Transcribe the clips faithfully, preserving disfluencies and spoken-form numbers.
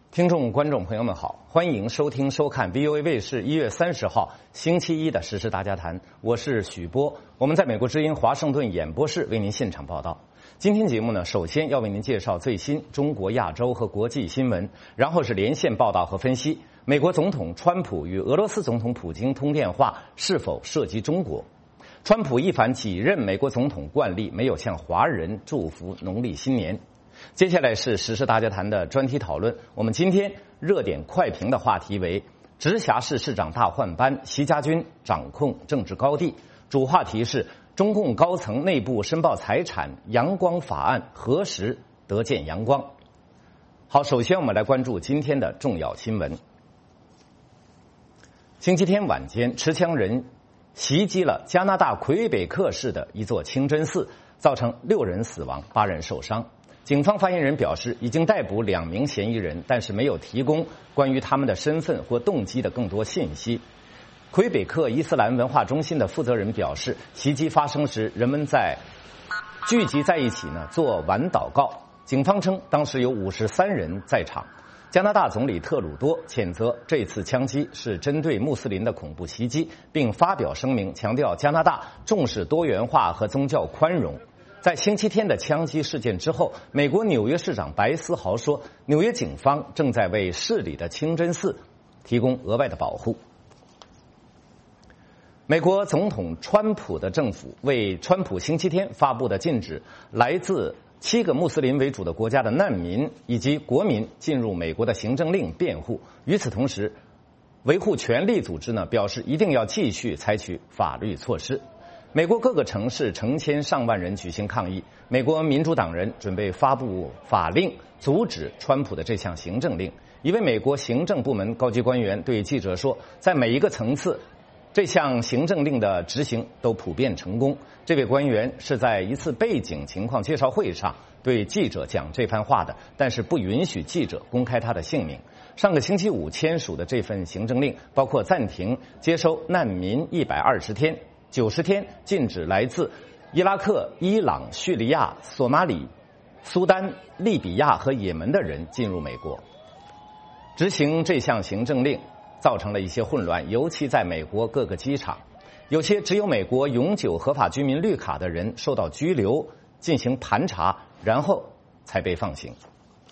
听众、观众朋友们好，欢迎收听、收看 V O A 卫视一月三十号星期一的时事大家谈，我是许波，我们在美国之音华盛顿演播室为您现场报道。今天节目呢，首先要为您介绍最新中国、亚洲和国际新闻，然后是连线报道和分析。美国总统川普与俄罗斯总统普京通电话是否涉及中国？川普一反几任美国总统惯例，没有向华人祝福农历新年。接下来是时事大家谈的专题讨论，我们今天热点快评的话题为直辖市市长大换班，习家军掌控政治高地。主话题是中共高层内部申报财产阳光法案何时得见阳光？好，首先我们来关注今天的重要新闻。星期天晚间，持枪人袭击了加拿大魁北克市的一座清真寺，造成六人死亡，八人受伤。警方发言人表示，已经逮捕两名嫌疑人，但是没有提供关于他们的身份或动机的更多信息。魁北克伊斯兰文化中心的负责人表示，袭击发生时，人们在聚集在一起呢做晚祷告。警方称，当时有五十三人在场。加拿大总理特鲁多谴责这次枪击是针对穆斯林的恐怖袭击，并发表声明强调加拿大重视多元化和宗教宽容。在星期天的枪击事件之后，美国纽约市长白思豪说，纽约警方正在为市里的清真寺提供额外的保护。美国总统川普的政府为川普星期天发布的禁止来自七个穆斯林为主的国家的难民以及国民进入美国的行政令辩护。与此同时，维护权利组织呢表示一定要继续采取法律措施。美国各个城市成千上万人举行抗议，美国民主党人准备发布法令阻止川普的这项行政令。一位美国行政部门高级官员对记者说，在每一个层次，这项行政令的执行都普遍成功。这位官员是在一次背景情况介绍会上对记者讲这番话的，但是不允许记者公开他的姓名。上个星期五签署的这份行政令包括暂停接收难民一百二十天，九十天禁止来自伊拉克、伊朗、叙利亚、索马里、苏丹、利比亚和也门的人进入美国。执行这项行政令造成了一些混乱，尤其在美国各个机场，有些只有美国永久合法居民绿卡的人受到拘留，进行盘查，然后才被放行。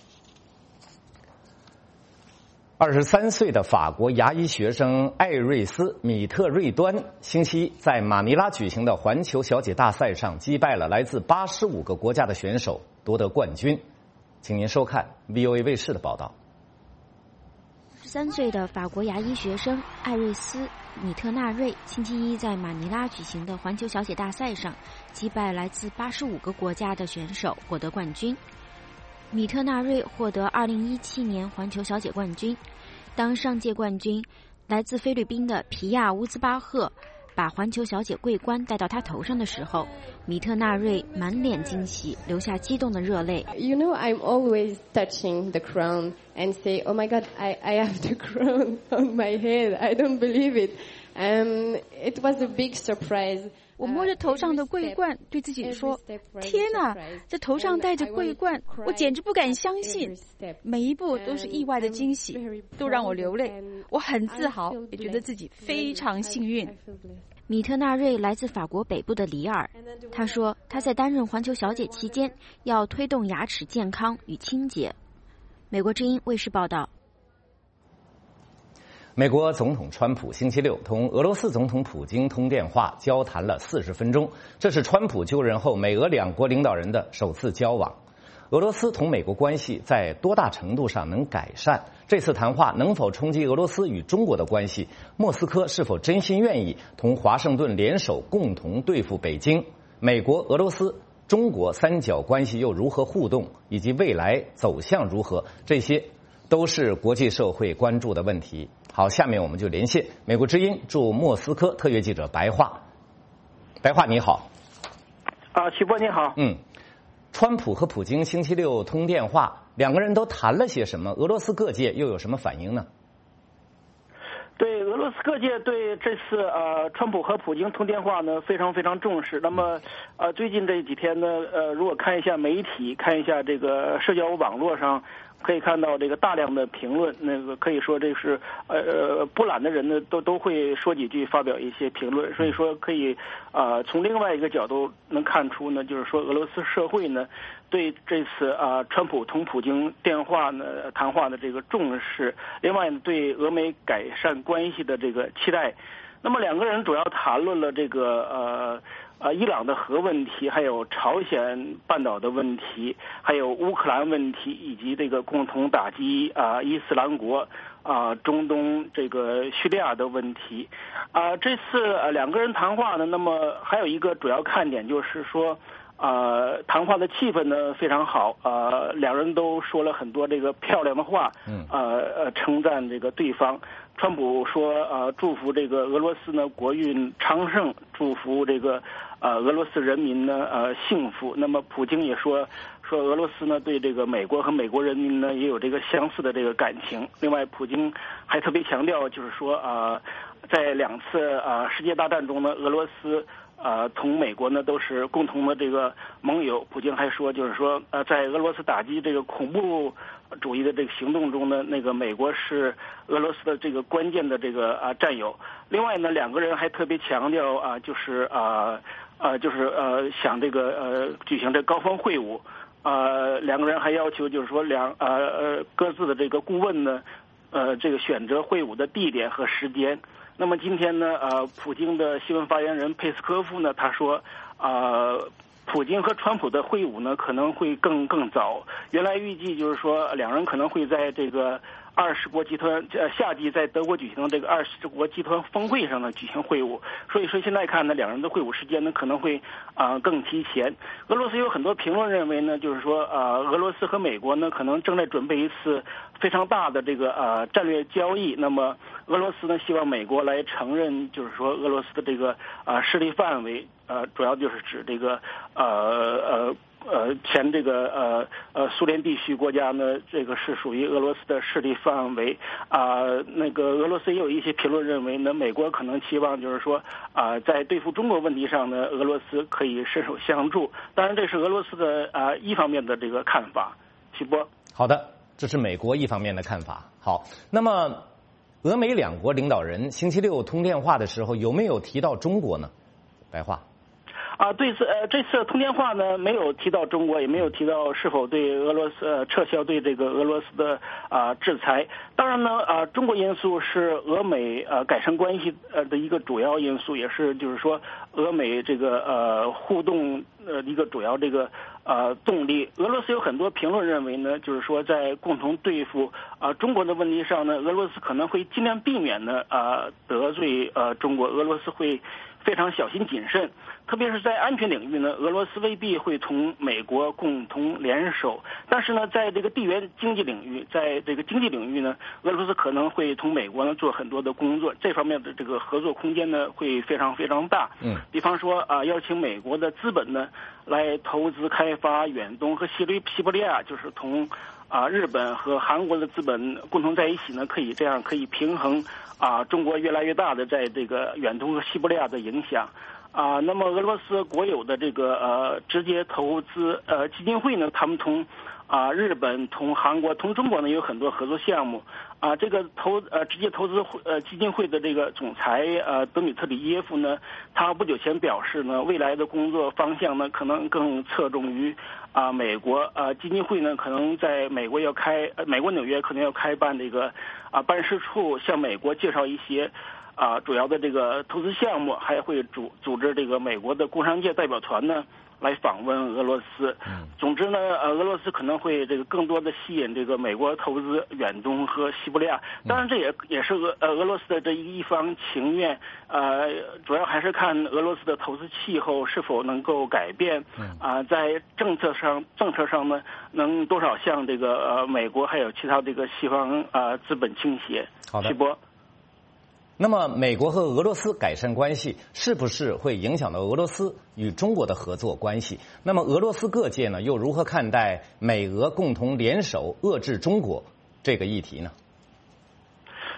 二十三岁的法国牙医学生艾瑞斯·米特瑞端星期一在马尼拉举行的环球小姐大赛上击败了来自八十五个国家的选手，夺得冠军。请您收看 V O A 卫视的报道。 十三岁的法国牙医学生艾瑞斯·米特纳瑞星期一在马尼拉举行的环球小姐大赛上击败来自八十五个国家的选手，获得冠军。米特纳瑞获得二零一七年环球小姐冠军。当上届冠军来自菲律宾的皮亚乌兹巴赫把环球小姐桂冠戴到他头上的时候，米特纳瑞满脸惊喜，流下激动的热泪。 You know, I'm always touching the crown and say, oh my God, I, I have the crown on my head. I don't believe it. Um, it was a big surprise. 我摸着头上的桂冠，对自己说：“天哪，这头上戴着桂冠，我简直不敢相信！每一步都是意外的惊喜，都让我流泪。我很自豪，也觉得自己非常幸运。” 米特纳瑞来自法国北部的里尔，他说他在担任环球小姐期间要推动牙齿健康与清洁。美国之音卫视报道。 美国总统川普星期六同俄罗斯总统普京通电话，交谈了四十分钟，这是川普就任后美俄两国领导人的首次交往。俄罗斯同美国关系在多大程度上能改善？这次谈话能否冲击俄罗斯与中国的关系？莫斯科是否真心愿意同华盛顿联手共同对付北京？美国、俄罗斯、中国三角关系又如何互动，以及未来走向如何？这些都是国际社会关注的问题。好，下面我们就连线美国之音驻莫斯科特约记者白桦。白桦你好。 啊，许波你好。 嗯，川普和普京星期六通电话，两个人都谈了些什么？俄罗斯各界又有什么反应呢？ 对，俄罗斯各界对这次呃川普和普京通电话呢非常非常重视。那么呃最近这几天呢，呃如果看一下媒体，看一下这个社交网络上可以看到这个大量的评论，那个可以说这是呃不懒的人呢都都会说几句，发表一些评论，所以说可以啊、呃、从另外一个角度能看出呢，就是说俄罗斯社会呢对这次啊、呃、川普同普京电话呢谈话的这个重视，另外呢对俄美改善关系的这个期待。那么两个人主要谈论了这个呃呃伊朗的核问题，还有朝鲜半岛的问题，还有乌克兰问题，以及这个共同打击啊、呃、伊斯兰国啊、呃、中东这个叙利亚的问题啊、呃。这次呃两个人谈话呢，那么还有一个主要看点就是说。呃，谈话的气氛呢非常好，呃，两人都说了很多这个漂亮的话，嗯，呃呃，称赞这个对方。川普说，呃，祝福这个俄罗斯呢国运昌盛，祝福这个呃俄罗斯人民呢呃幸福。那么普京也说，说俄罗斯呢对这个美国和美国人民呢也有这个相似的这个感情。另外，普京还特别强调，就是说啊、呃，在两次啊、呃、世界大战中呢，俄罗斯。呃，同美国呢都是共同的这个盟友。普京还说，就是说，呃，在俄罗斯打击这个恐怖主义的这个行动中呢，那个美国是俄罗斯的这个关键的这个啊、呃、战友。另外呢，两个人还特别强调啊、呃，就是啊呃就是呃想这个呃举行这高峰会晤。呃，两个人还要求就是说两呃呃各自的这个顾问呢，呃这个选择会晤的地点和时间。那么今天呢，呃，普京的新闻发言人佩斯科夫呢，他说，呃，普京和川普的会晤呢可能会更更早。原来预计就是说，两人可能会在这个二十国集团呃夏季在德国举行的这个二十国集团峰会上呢举行会晤。所以说现在看呢，两人的会晤时间呢可能会啊、呃、更提前。俄罗斯有很多评论认为呢，就是说啊、呃，俄罗斯和美国呢可能正在准备一次非常大的这个呃战略交易。那么俄罗斯呢希望美国来承认，就是说俄罗斯的这个啊、呃、势力范围，呃，主要就是指这个呃呃呃前这个呃呃苏联地区国家呢，这个是属于俄罗斯的势力范围啊、呃。那个俄罗斯也有一些评论认为呢，美国可能期望就是说啊、呃，在对付中国问题上呢，俄罗斯可以伸手相助。当然，这是俄罗斯的啊、呃、一方面的这个看法。徐波， 好的，这是美国一方面的看法。好，那么俄美两国领导人星期六通电话的时候，有没有提到中国呢？白话。 啊，对此呃，这次通电话呢，没有提到中国，也没有提到是否对俄罗斯呃撤销对这个俄罗斯的啊、呃、制裁。当然呢，啊、呃，中国因素是俄美呃改善关系呃的一个主要因素，也是就是说俄美这个呃互动呃一个主要这个呃动力。俄罗斯有很多评论认为呢，就是说在共同对付啊、呃、中国的问题上呢，俄罗斯可能会尽量避免呢啊、呃、得罪呃中国，俄罗斯会非常小心谨慎。特别是在安全领域呢，俄罗斯未必会同美国共同联手，但是呢，在这个地缘经济领域，在这个经济领域呢，俄罗斯可能会同美国呢做很多的工作，这方面的这个合作空间呢会非常非常大。嗯，比方说啊，邀请美国的资本呢来投资开发远东和西里西伯利亚，就是同啊日本和韩国的资本共同在一起呢，可以这样可以平衡啊中国越来越大的在这个远东和西伯利亚的影响。啊，那么俄罗斯国有的这个呃直接投资呃基金会呢，他们同啊日本、同韩国、同中国呢有很多合作项目。啊，这个投呃直接投资呃基金会的这个总裁呃德米特里耶夫呢，他不久前表示呢，未来的工作方向呢可能更侧重于啊美国啊基金会呢可能在美国要开呃美国纽约可能要开办这个啊办事处，向美国介绍一些。啊，主要的这个投资项目，还会组组织这个美国的工商界代表团呢来访问俄罗斯。总之呢，呃，俄罗斯可能会这个更多的吸引这个美国投资远东和西伯利亚。当然，这也也是俄呃俄罗斯的这一方情愿。呃，主要还是看俄罗斯的投资气候是否能够改变。啊、呃，在政策上政策上呢，能多少向这个呃美国还有其他这个西方啊、呃、资本倾斜。 好的。 徐波。 那么，美国和俄罗斯改善关系，是不是会影响到俄罗斯与中国的合作关系？那么，俄罗斯各界呢，又如何看待美俄共同联手遏制中国这个议题呢？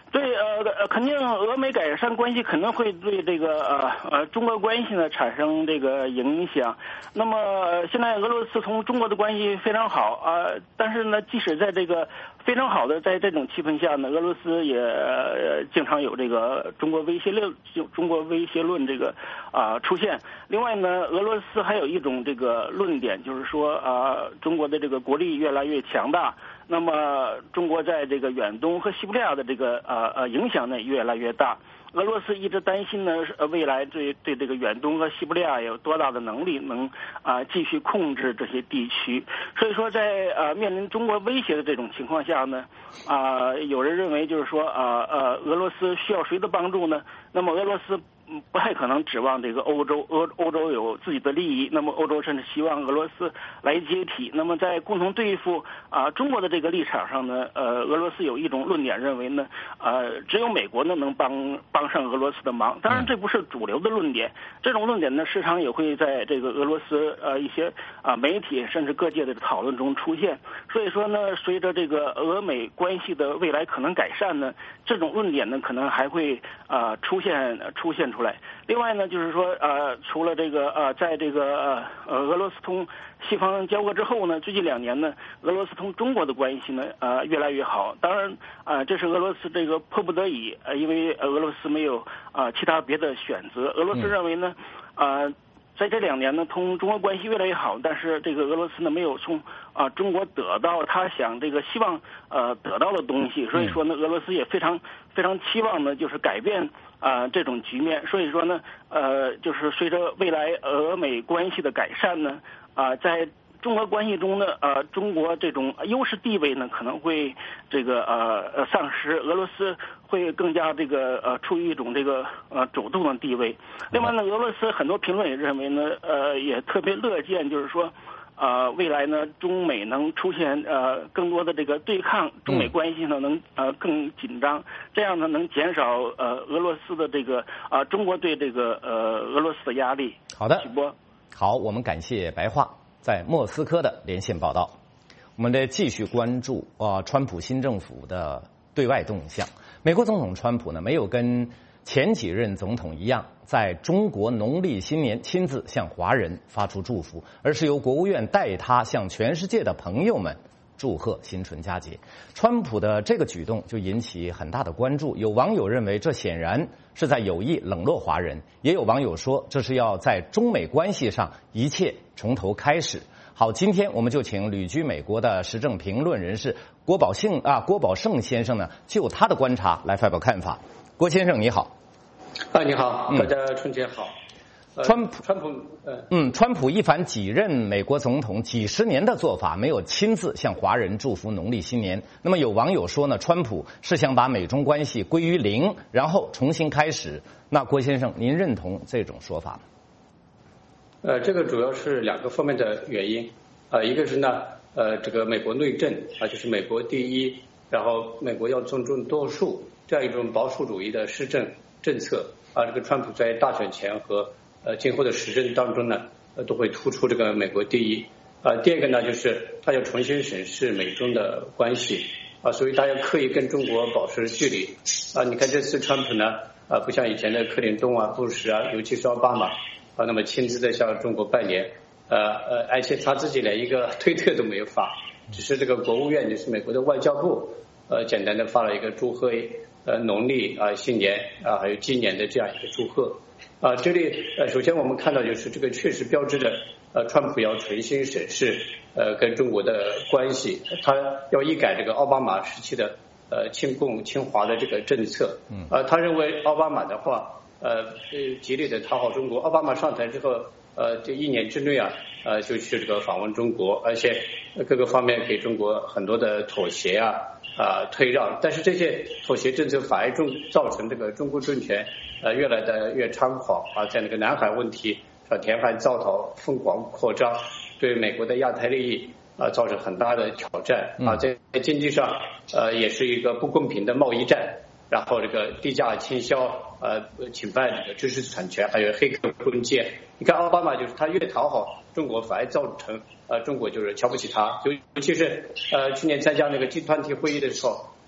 对，呃，肯定俄美改善关系可能会对这个呃呃中国关系呢产生这个影响。那么现在俄罗斯同中国的关系非常好啊、呃，但是呢，即使在这个非常好的在这种气氛下呢，俄罗斯也、呃、经常有这个中国威胁论、中国威胁论这个啊、呃、出现。另外呢，俄罗斯还有一种这个论点，就是说啊、呃，中国的这个国力越来越强大。那么，中国在这个远东和西伯利亚的这个呃呃影响呢越来越大。俄罗斯一直担心呢，呃未来对对这个远东和西伯利亚有多大的能力能啊、呃、继续控制这些地区。所以说在，在呃面临中国威胁的这种情况下呢，啊、呃、有人认为就是说啊 呃, 呃俄罗斯需要谁的帮助呢？那么俄罗斯不太可能指望这个欧洲，欧欧洲有自己的利益，那么欧洲甚至希望俄罗斯来接替。那么在共同对付啊、呃、中国的这个立场上呢，呃，俄罗斯有一种论点认为呢，呃，只有美国呢能帮帮上俄罗斯的忙。当然，这不是主流的论点，这种论点呢，时常也会在这个俄罗斯呃一些啊、呃、媒体甚至各界的讨论中出现。所以说呢，随着这个俄美关系的未来可能改善呢，这种论点呢可能还会啊、呃、出现出现出来。出来。另外呢，就是说，呃，除了这个呃，在这个呃俄罗斯同西方交恶之后呢，最近两年呢，俄罗斯同中国的关系呢，呃，越来越好。当然，啊、呃，这是俄罗斯这个迫不得已，呃，因为俄罗斯没有啊、呃、其他别的选择。俄罗斯认为呢，啊、呃。在这两年呢，同中国关系越来越好，但是这个俄罗斯呢没有从啊、呃、中国得到他想这个希望呃得到的东西，所以说呢，俄罗斯也非常非常期望呢就是改变啊、呃、这种局面，所以说呢呃就是随着未来俄美关系的改善呢啊、呃、在。中俄关系中呢，呃，中国这种优势地位呢可能会这个呃呃丧失，俄罗斯会更加这个呃处于一种这个呃主动的地位。另外呢，俄罗斯很多评论也认为呢，呃，也特别乐见，就是说，呃，未来呢，中美能出现呃更多的这个对抗，中美关系呢能呃更紧张，这样呢能减少呃俄罗斯的这个啊、呃、中国对这个呃俄罗斯的压力。 好的， 许波， 好，我们感谢白桦在莫斯科的连线报道。我们得继续关注啊、呃，川普新政府的对外动向。美国总统川普呢，没有跟前几任总统一样，在中国农历新年亲自向华人发出祝福，而是由国务院代他向全世界的朋友们祝贺新春佳节。川普的这个举动就引起很大的关注，有网友认为这显然是在有意冷落华人，也有网友说这是要在中美关系上一切从头开始。好，今天我们就请旅居美国的时政评论人士郭宝胜啊郭宝胜先生呢，就他的观察来发表看法。郭先生你好。 啊，你好，大家春节好。 呃、川普， 川普，呃， 嗯，川普一反几任美国总统几十年的做法，没有亲自向华人祝福农历新年。那么有网友说呢，川普是想把美中关系归于零，然后重新开始。那郭先生，您认同这种说法吗？ 呃，这个主要是两个方面的原因，啊、呃，一个是呢，呃，这个美国内政啊、呃，就是美国第一，然后美国要尊重多数这样一种保守主义的施政政策啊、呃，这个川普在大选前和呃今后的施政当中呢，呃，都会突出这个美国第一。啊、呃，第二个呢，就是他要重新审视美中的关系啊、呃，所以他要刻意跟中国保持距离啊、呃。你看这次川普呢，啊、呃，不像以前的克林顿啊、布什啊，尤其是奥巴马。啊，那么亲自的向中国拜年，呃呃，而且他自己连一个推特都没有发，只是这个国务院，就是美国的外交部，呃，简单的发了一个祝贺，呃，农历啊、呃、新年啊、呃、还有今年的这样一个祝贺，啊、呃，这里呃，首先我们看到就是这个确实标志着呃，川普要重新审视呃跟中国的关系，他要一改这个奥巴马时期的呃亲共亲华的这个政策，嗯，啊、呃，他认为奥巴马的话。呃，极力的讨好中国。奥巴马上台之后，呃，这一年之内啊，呃，就去这个访问中国，而且各个方面给中国很多的妥协啊，啊、呃、退让。但是这些妥协政策反而中造成这个中国政权呃越来的越猖狂啊，在那个南海问题啊填海造岛疯狂扩张，对美国的亚太利益啊造成很大的挑战啊，在经济上呃也是一个不公平的贸易战。然后这个低价倾销，呃，侵犯这个知识产权，还有黑客攻击。你看奥巴马就是他越讨好中国，反而造成呃中国就是瞧不起他。尤尤其是呃去年参加那个集团体会议的时候，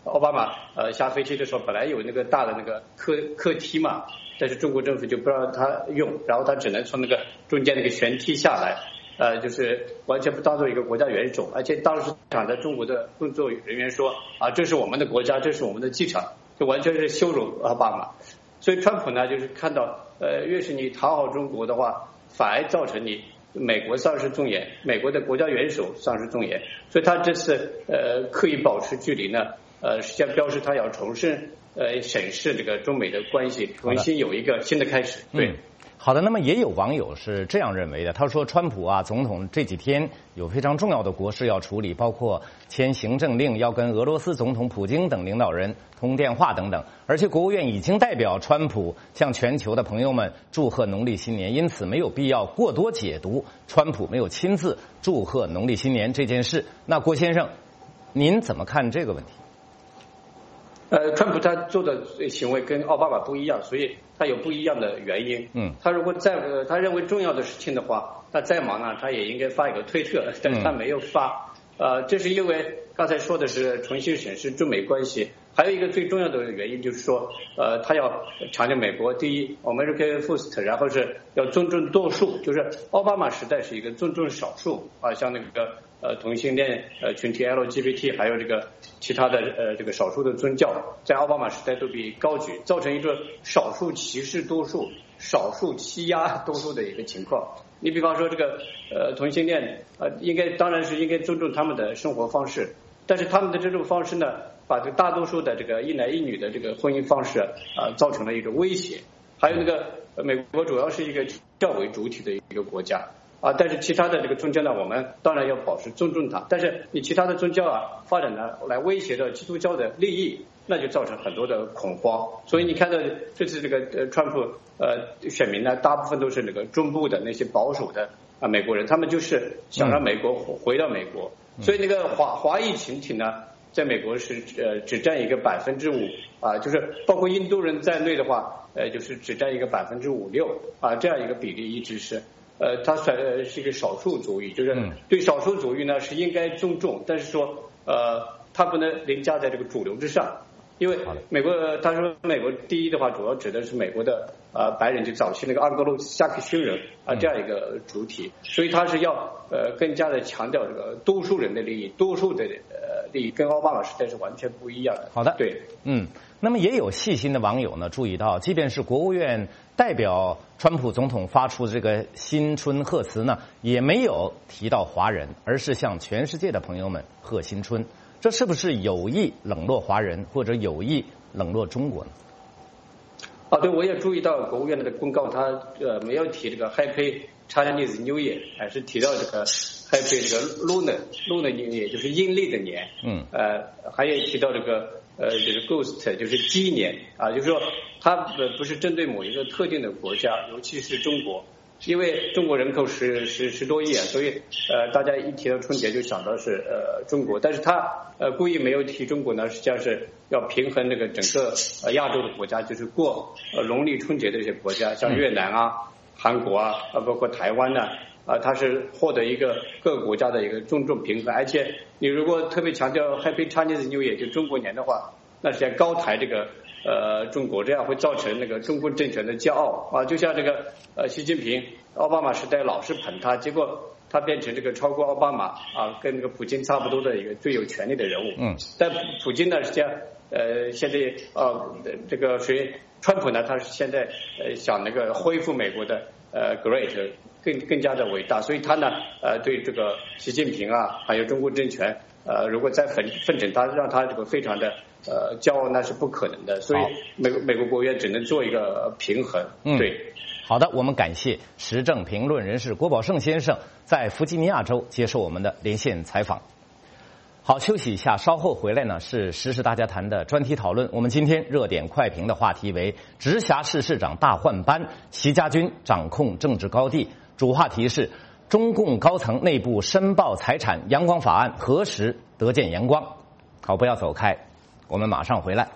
奥巴马呃下飞机的时候本来有那个大的那个客客梯嘛，但是中国政府就不让他用，然后他只能从那个中间那个舷梯下来，呃，就是完全不当做一个国家元首，而且当时场的中国的工作人员说啊，这是我们的国家，这是我们的机场，就完全是羞辱奥巴马。所以川普呢，就是看到呃，越是你讨好中国的话，反而造成你美国丧失尊严，美国的国家元首丧失尊严，所以他这次呃刻意保持距离呢，呃，实际上表示他要重新呃审视这个中美的关系，重新有一个新的开始。对。 嗯好的，那么也有网友是这样认为的，他说川普啊总统这几天有非常重要的国事要处理，包括签行政令要跟俄罗斯总统普京等领导人通电话等等，而且国务院已经代表川普向全球的朋友们祝贺农历新年，因此没有必要过多解读川普没有亲自祝贺农历新年这件事。那郭先生，您怎么看这个问题？ 呃，川普他做的行为跟奥巴马不一样，所以他有不一样的原因。嗯，他如果在呃他认为重要的事情的话，他再忙呢，他也应该发一个推特，但是他没有发。呃，这是因为刚才说的是重新审视中美关系，还有一个最重要的原因就是说，呃，他要强调美国第一 America First， 然后是要尊重多数，就是奥巴马时代是一个尊重少数啊，像那个呃同性恋呃群体 L G B T， 还有这个其他的呃这个少数的宗教，在奥巴马时代都被高举，造成一个少数歧视多数、少数欺压多数的一个情况。你比方说这个呃同性恋呃应该当然是应该尊重他们的生活方式，但是他们的这种方式呢，把这个大多数的这个一男一女的这个婚姻方式啊、呃、造成了一种威胁。还有那个美国主要是一个教为主体的一个国家啊，但是其他的这个宗教呢，我们当然要保持尊重它，但是你其他的宗教啊发展呢来威胁到基督教的利益，那就造成很多的恐慌。所以你看到这次这个呃川普呃选民呢，大部分都是那个中部的那些保守的啊美国人，他们就是想让美国回到美国，所以那个华华裔群体呢，在美国是呃只占一个百分之五啊，就是包括印度人在内的话，呃就是只占一个百分之五六啊，这样一个比例一直是。呃，它算是一个少数族裔，就是对少数族裔呢是应该尊重，但是说呃，它不能凌驾在这个主流之上，因为美国他说美国第一的话，主要指的是美国的呃白人，就早期那个安格鲁萨克逊人啊这样一个主体，所以他是要呃更加的强调这个多数人的利益，多数的呃利益跟奥巴马时代是完全不一样的。 好的， 对， 嗯。那么也有细心的网友呢注意到，即便是国务院代表川普总统发出的这个新春贺词呢，也没有提到华人，而是向全世界的朋友们贺新春。这是不是有意冷落华人，或者有意冷落中国呢？ 啊，对，我也注意到国务院的公告，他呃没有提这个 Happy Chinese New Year， 还是提到这个 Happy 这个 Lunar Lunar New Year， 就是阴历的年。嗯。呃，还有提到这个。呃，就是 Ghost， 就是鸡年啊，就是说它呃不是针对某一个特定的国家，尤其是中国，因为中国人口十十十多亿啊，所以呃大家一提到春节就想到是呃中国，但是他呃故意没有提中国呢，实际上是要平衡那个整个呃亚洲的国家，就是过呃农历春节的一些国家，像越南啊、韩国啊，啊包括台湾呢。啊，它是获得一个各个国家的一个重重平衡，而且你如果特别强调 Happy Chinese New Year 就中国年的话，那是在高抬这个呃中国，这样会造成那个中共政权的骄傲啊，就像这个呃习近平奥巴马时代老是捧他，结果他变成这个超过奥巴马啊，跟那个普京差不多的一个最有权力的人物。嗯，但普京呢，实际上呃现在呃这个谁川普呢，他是现在呃想那个恢复美国的呃 Great。更更加的伟大，所以他呢，呃，对这个习近平啊，还有中国政权，呃，如果再粉粉整他，让他这个非常的呃骄傲，那是不可能的。所以美美国国务院只能做一个平衡。嗯，对。 好的，我们感谢时政评论人士郭宝胜先生在弗吉尼亚州接受我们的连线采访。好，休息一下，稍后回来呢是时事大家谈的专题讨论。我们今天热点快评的话题为直辖市市长大换班，习家军掌控政治高地。主话题是中共高层内部申报财产阳光法案何时得见阳光？好，不要走开，我们马上回来。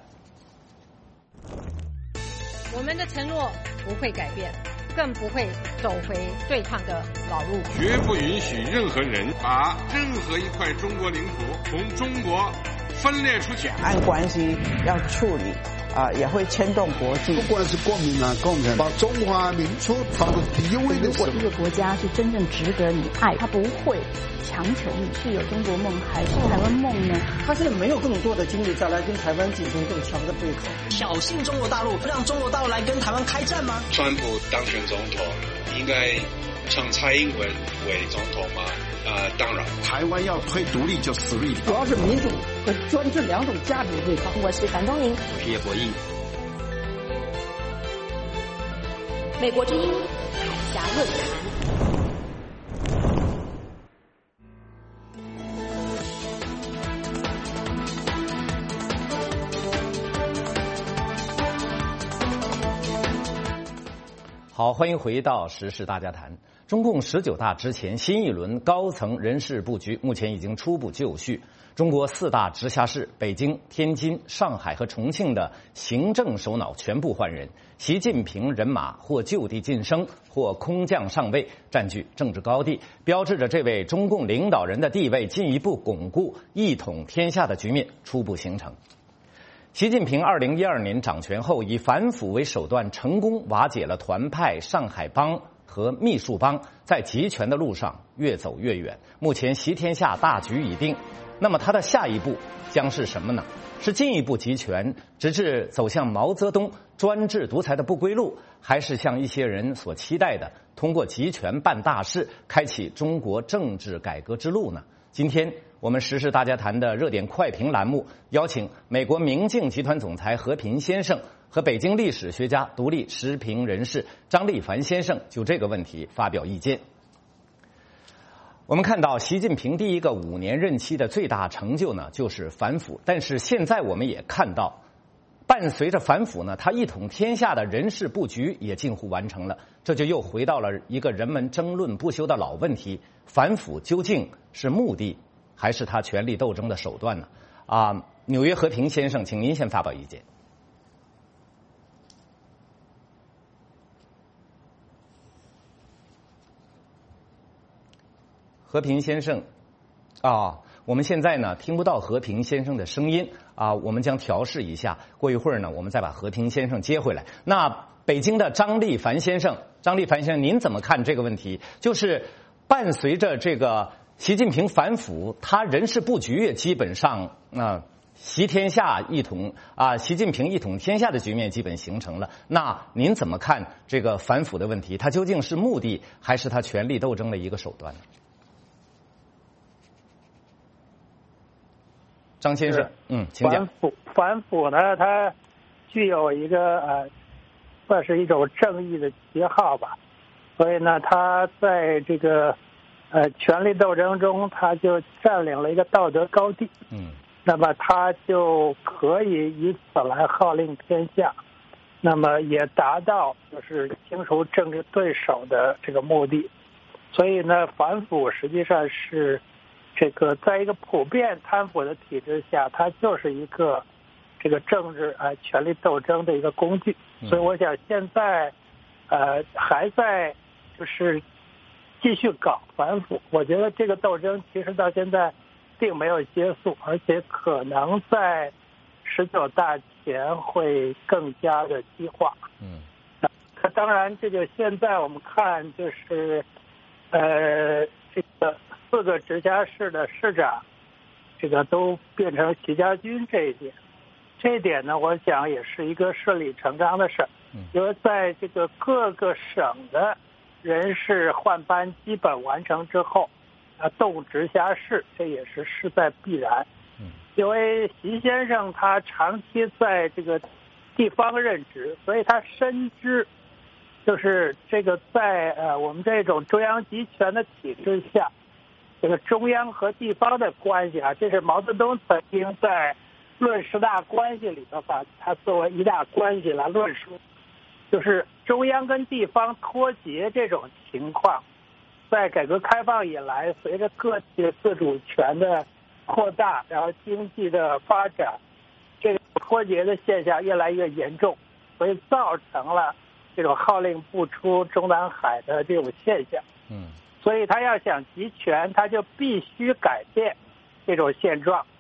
我们的承诺不会改变，更不会走回对抗的老路， 绝不允许任何人把任何一块中国领土从中国分裂出去， 两岸关系要处理啊、呃，也会牵动国际。 不管是国民啊、共产，把中华民族放在第一位的时候。 如果一个国家是真正值得你爱，他不会强求你是有中国梦还是台湾梦呢？ 他现在没有更多的精力再来跟台湾进行更强的对抗， 挑衅中国大陆，让中国大陆来跟台湾开战吗？ 川普当选总统，应该称蔡英文为总统吗？呃，当然， 台湾要推独立就死路一条。 主要是民主和专制两种价值对抗。 我是樊东宁， 我是叶国义。 美国之音海峡论坛。 好，欢迎回到时事大家谈。中共十九大之前，新一轮高层人事布局目前已经初步就绪。中国四大直辖市北京、天津、上海和重庆的行政首脑全部换人，习近平人马或就地晋升，或空降上位，占据政治高地，标志着这位中共领导人的地位进一步巩固，一统天下的局面初步形成。习近平二零一二年掌权后，以反腐为手段，成功瓦解了团派、上海帮和秘书帮，在集权的路上越走越远。目前习天下大局已定，那么他的下一步将是什么呢？是进一步集权，直至走向毛泽东专制独裁的不归路，还是像一些人所期待的，通过集权办大事，开启中国政治改革之路呢？今天我们时事大家谈的热点快评栏目，邀请美国明镜集团总裁何平先生和北京历史学家、独立时评人士张立凡先生就这个问题发表意见。我们看到习近平第一个五年任期的最大成就呢，就是反腐。但是现在我们也看到，伴随着反腐呢，他一统天下的人事布局也近乎完成了。这就又回到了一个人们争论不休的老问题：反腐究竟是目的，还是他权力斗争的手段呢？啊，纽约和平先生，请您先发表意见。和平先生，啊，我们现在呢听不到和平先生的声音啊，我们将调试一下，过一会儿呢我们再把和平先生接回来。那北京的张立凡先生，张立凡先生，您怎么看这个问题？就是伴随着这个习近平反腐，他人事布局也基本上啊、呃，习天下一统啊，习近平一统天下的局面基本形成了。那您怎么看这个反腐的问题？它究竟是目的，还是他权力斗争的一个手段呢？张先生，嗯，请讲。 反腐，反腐呢，它具有一个呃，算是一种正义的旗号吧，所以呢，它在这个呃权力斗争中，它就占领了一个道德高地。嗯，那么它就可以以此来号令天下，那么也达到就是清除政治对手的这个目的。所以呢，反腐实际上是。这个在一个普遍贪腐的体制下，它就是一个这个政治啊、呃、权力斗争的一个工具。所以我想现在呃还在就是继续搞反腐，我觉得这个斗争其实到现在并没有结束，而且可能在十九大前会更加的激化。嗯，那当然这就现在我们看就是呃这个。四个直辖市的市长，这个都变成习家军这一点，这一点呢，我想也是一个顺理成章的事儿。因为在这个各个省的人事换班基本完成之后，啊，动直辖市，这也是势在必然。因为习先生他长期在这个地方任职，所以他深知，就是这个在呃我们这种中央集权的体制下。这个中央和地方的关系啊，这是毛泽东曾经在《论十大关系》里头把它作为一大关系来论述，就是中央跟地方脱节这种情况，在改革开放以来，随着个体的自主权的扩大，然后经济的发展，这个脱节的现象越来越严重，所以造成了这种号令不出中南海的这种现象。嗯。所以他要想集权，他就必须改变这种现状。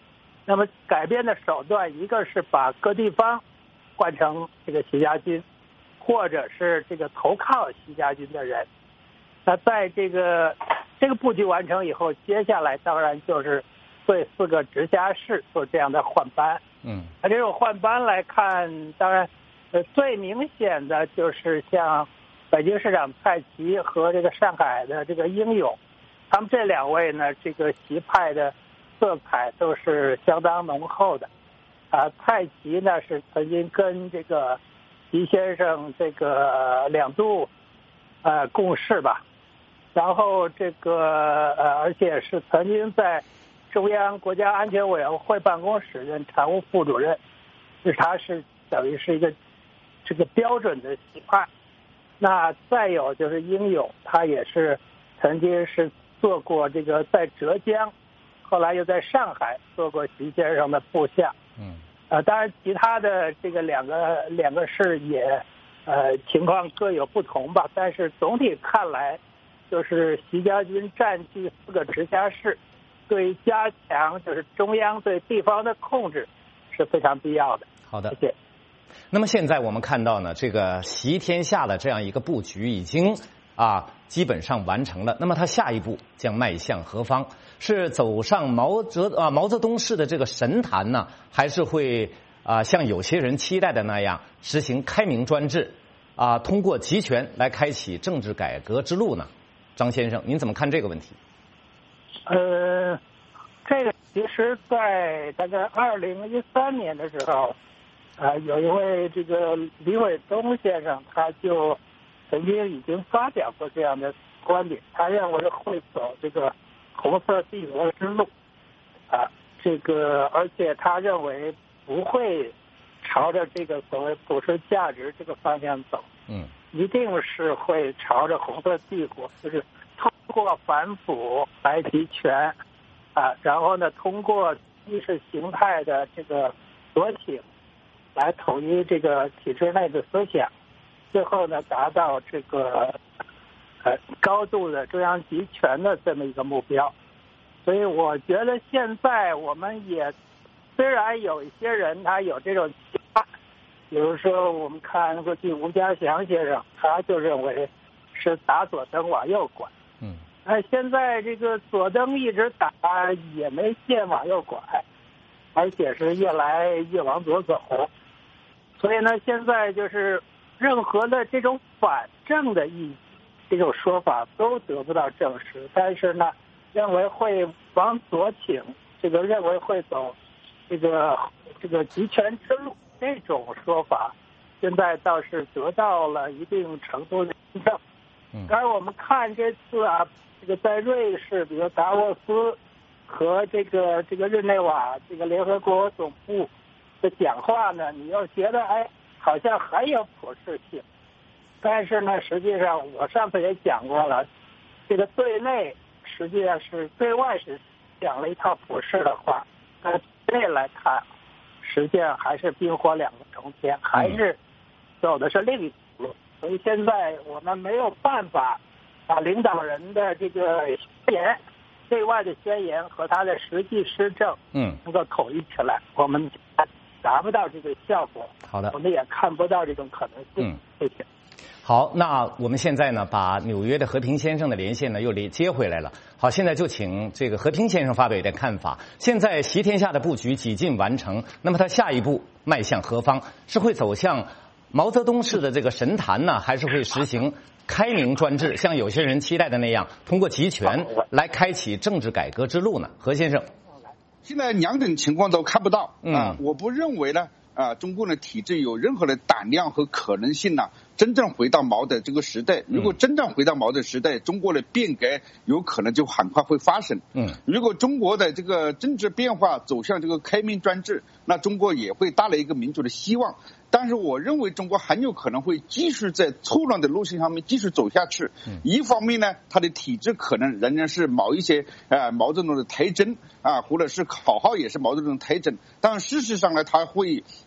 那么改变的手段，一个是把各地方换成这个习家军，或者是这个投靠习家军的人。那在这个这个布局完成以后，接下来当然就是对四个直辖市做这样的换班。 嗯， 那这种换班来看，当然，呃，最明显的就是像北京市长蔡奇和这个上海的这个英勇，他们这两位呢，这个习派的色彩都是相当浓厚的。啊，蔡奇呢是曾经跟这个习先生这个两度呃共事吧，然后这个呃，而且是曾经在中央国家安全委员会办公室任常务副主任，是他是等于是一个这个标准的习派。那再有就是英勇，他也是曾经是做过这个在浙江，后来又在上海做过习先生的部下。 嗯， 呃，当然其他的这个两个两个市也呃情况各有不同吧，但是总体看来，就是习家军占据四个直辖市，对加强就是中央对地方的控制是非常必要的。 好的， 谢谢。 那么现在我们看到呢，这个习天下的这样一个布局已经啊基本上完成了。那么它下一步将迈向何方？是走上毛泽啊毛泽东式的这个神坛呢，还是会啊像有些人期待的那样实行开明专制啊，通过集权来开启政治改革之路呢？张先生，您怎么看这个问题？ 呃，这个其实在大概二零一三年的时候，啊、呃，有一位这个李伟东先生，他就曾经已经发表过这样的观点，他认为会走这个红色帝国之路，啊，这个而且他认为不会朝着这个所谓普世价值这个方向走， 嗯， 一定是会朝着红色帝国，就是通过反腐来集权，啊，然后呢，通过意识形态的这个左倾来统一这个体制内的思想，最后呢，达到这个呃高度的中央集权的这么一个目标。所以我觉得现在我们也虽然有一些人他有这种期望，比如说我们看过去吴家祥先生，他就认为是打左灯往右拐。 嗯， 那现在这个左灯一直打也没见往右拐，而且是越来越往左走。所以呢，现在就是任何的这种反正的意义，这种说法都得不到证实。但是呢，认为会往左倾，这个认为会走这个这个集权之路，这种说法现在倒是得到了一定程度的印证。当然，我们看这次啊，这个在瑞士，比如达沃斯和这个这个日内瓦这个联合国总部的讲话呢，你又觉得哎，好像很有普适性。但是呢，实际上我上次也讲过了，这个对内实际上是对外是讲了一套普世的话，但对内来看，实际上还是冰火两个重天，还是走的是另一条路。所以现在我们没有办法把领导人的这个宣言、对外的宣言和他的实际施政， 嗯， 能够统一起来，我们达不到这个效果。 好的， 我们也看不到这种可能性。 嗯， 谢谢。 好，那我们现在呢，把纽约的和平先生的连线呢又连接回来了。好，现在就请这个和平先生发表一点看法。现在习天下的布局几近完成，那么他下一步迈向何方？是会走向毛泽东式的这个神坛呢，还是会实行开明专制，像有些人期待的那样，通过集权来开启政治改革之路呢？何先生， 现在两种情况都看不到。 嗯、 啊，我不认为呢，啊，中共的体制有任何的胆量和可能性呢，真正回到毛的这个时代。如果真正回到毛的时代，中国的变革有可能就很快会发生。 嗯， 如果中国的这个政治变化走向这个开明专制，那中国也会带来一个民主的希望。但是我认为中国很有可能会继续在错乱的路线上面继续走下去。 嗯、 一方面呢，它的体制可能仍然是某一些呃毛泽东的特征啊，或者是口号也是毛泽东的特征，但事实上呢，它会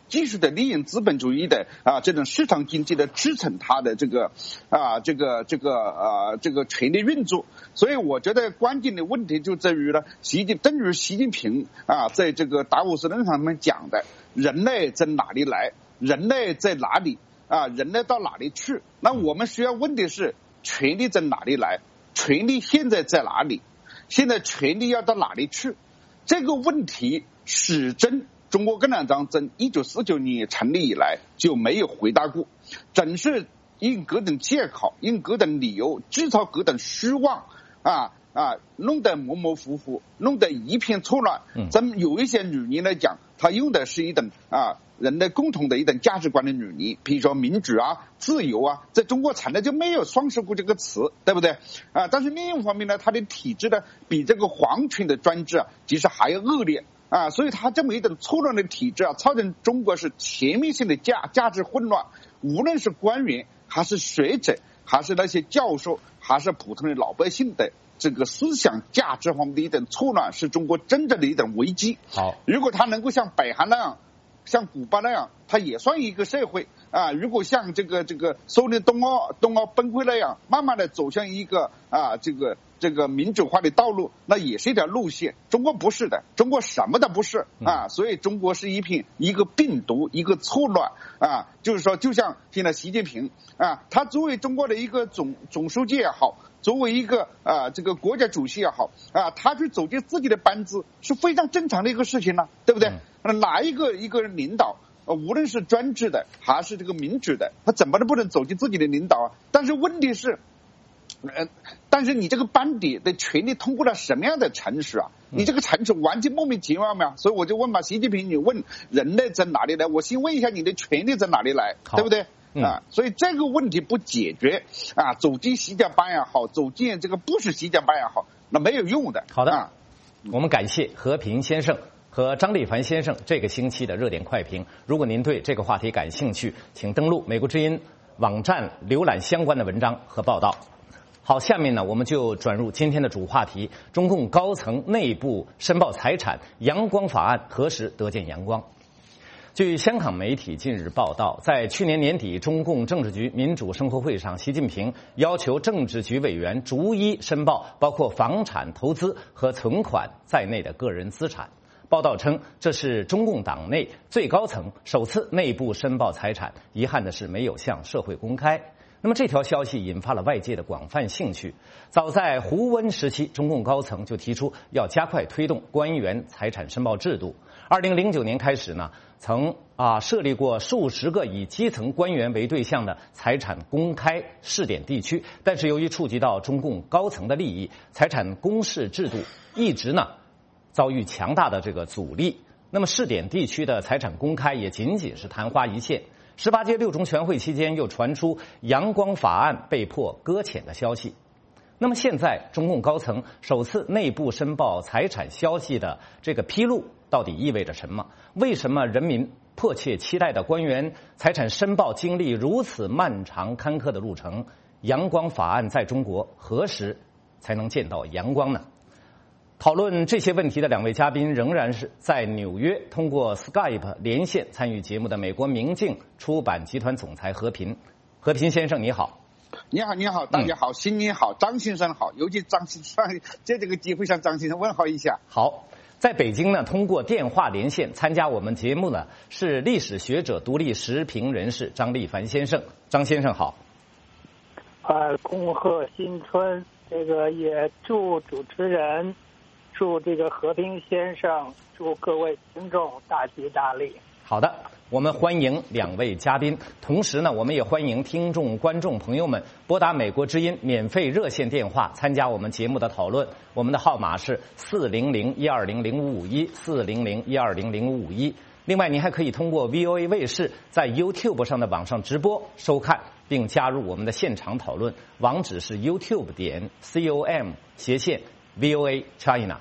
继续的利用资本主义的啊这种市场经济的支撑它的这个啊这个这个啊这个权力运作。所以我觉得关键的问题就在于呢，习近正如习近平啊在这个达沃斯论坛上面讲的，人类在哪里来，人类在哪里啊，人类到哪里去？那我们需要问的是，权力在哪里来？权力现在在哪里？现在权力要到哪里去？这个问题始终中国共产党从一九四九年成立以来就没有回答过，总是用各种借口，用各种理由制造各种失望啊啊，弄得模模糊糊，弄得一片错乱。咱们有一些理念来讲，它用的是一种啊人类共同的一种价值观的理念，比如说民主啊、自由啊，在中国从来就没有双十国这个词，对不对啊？但是另一方面呢，它的体制呢比这个皇权的专制啊，其实还要恶劣啊，所以它这么一种错乱的体制啊，造成中国是全面性的价价值混乱，无论是官员还是学者，还是那些教授，还是普通的老百姓的这个思想价值方面的一种错乱，是中国真正的一种危机。 好， 如果它能够像北韩那样，像古巴那样，它也算一个社会啊。如果像这个这个苏联东欧东欧崩溃那样，慢慢的走向一个啊这个这个民主化的道路，那也是一条路线。中国不是的，中国什么都不是啊。所以中国是一片一个病毒，一个错乱啊。就是说，就像现在习近平啊，他作为中国的一个总总书记也好，作为一个啊这个国家主席也好啊，他去走进自己的班子是非常正常的一个事情了，对不对？嗯、哪一个一个领导，呃，无论是专制的还是这个民主的，他怎么都不能走进自己的领导啊？但是问题是，呃，但是你这个班底的权力通过了什么样的程序啊？你这个程序完全莫名其妙嘛！所以我就问吧，习近平，你问人类在哪里来？我先问一下你的权力在哪里来，对不对？啊，所以这个问题不解决啊，走进习家班也好，走进这个不是习家班也好，那没有用的。 好的， 啊、 我们感谢和平先生和张立凡先生这个星期的热点快评。如果您对这个话题感兴趣，请登录美国之音网站浏览相关的文章和报道。好，下面呢，我们就转入今天的主话题：中共高层内部申报财产阳光法案何时得见阳光？据香港媒体近日报道，在去年年底中共政治局民主生活会上，习近平要求政治局委员逐一申报包括房产投资和存款在内的个人资产。报道称，这是中共党内最高层首次内部申报财产，遗憾的是没有向社会公开。那么这条消息引发了外界的广泛兴趣。早在胡温时期，中共高层就提出要加快推动官员财产申报制度。二零零九年开始呢，曾啊设立过数十个以基层官员为对象的财产公开试点地区，但是由于触及到中共高层的利益，财产公示制度一直呢遭遇强大的这个阻力。那么试点地区的财产公开也仅仅是昙花一现。十八届六中全会期间又传出阳光法案被迫搁浅的消息。那么现在中共高层首次内部申报财产消息的这个披露到底意味着什么？为什么人民迫切期待的官员财产申报经历如此漫长坎坷的路程？阳光法案在中国何时才能见到阳光呢？讨论这些问题的两位嘉宾仍然是在纽约通过 Skype 连线参与节目的美国明镜出版集团总裁何平。何平先生你好。 你好，你好，大家好，嗯、新年好，张先生好，尤其张先生在这个机会向张先生问候一下。 好，在北京呢，通过电话连线参加我们节目呢是历史学者、独立时评人士张立凡先生。张先生好。 呃，恭贺新春，这个也祝主持人。祝这个和平先生，祝各位听众大吉大利。 好的，我们欢迎两位嘉宾，同时呢，我们也欢迎听众、观众朋友们拨打美国之音免费热线电话参加我们节目的讨论。我们的号码是四零零一二零零五五一四零零一二零零五五一。另外，您还可以通过 V O A 卫视在 YouTube 上的网上直播收看，并加入我们的现场讨论。网址是 YouTube 点 com 斜线 V O A China。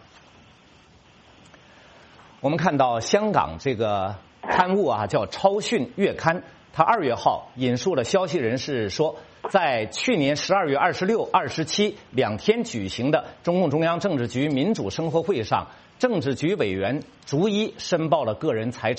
我们看到香港这个刊物啊，叫《超讯月刊》，它二月号引述了消息人士说，在去年十二月二十六、二十七两天举行的中共中央政治局民主生活会上，政治局委员逐一申报了个人财产，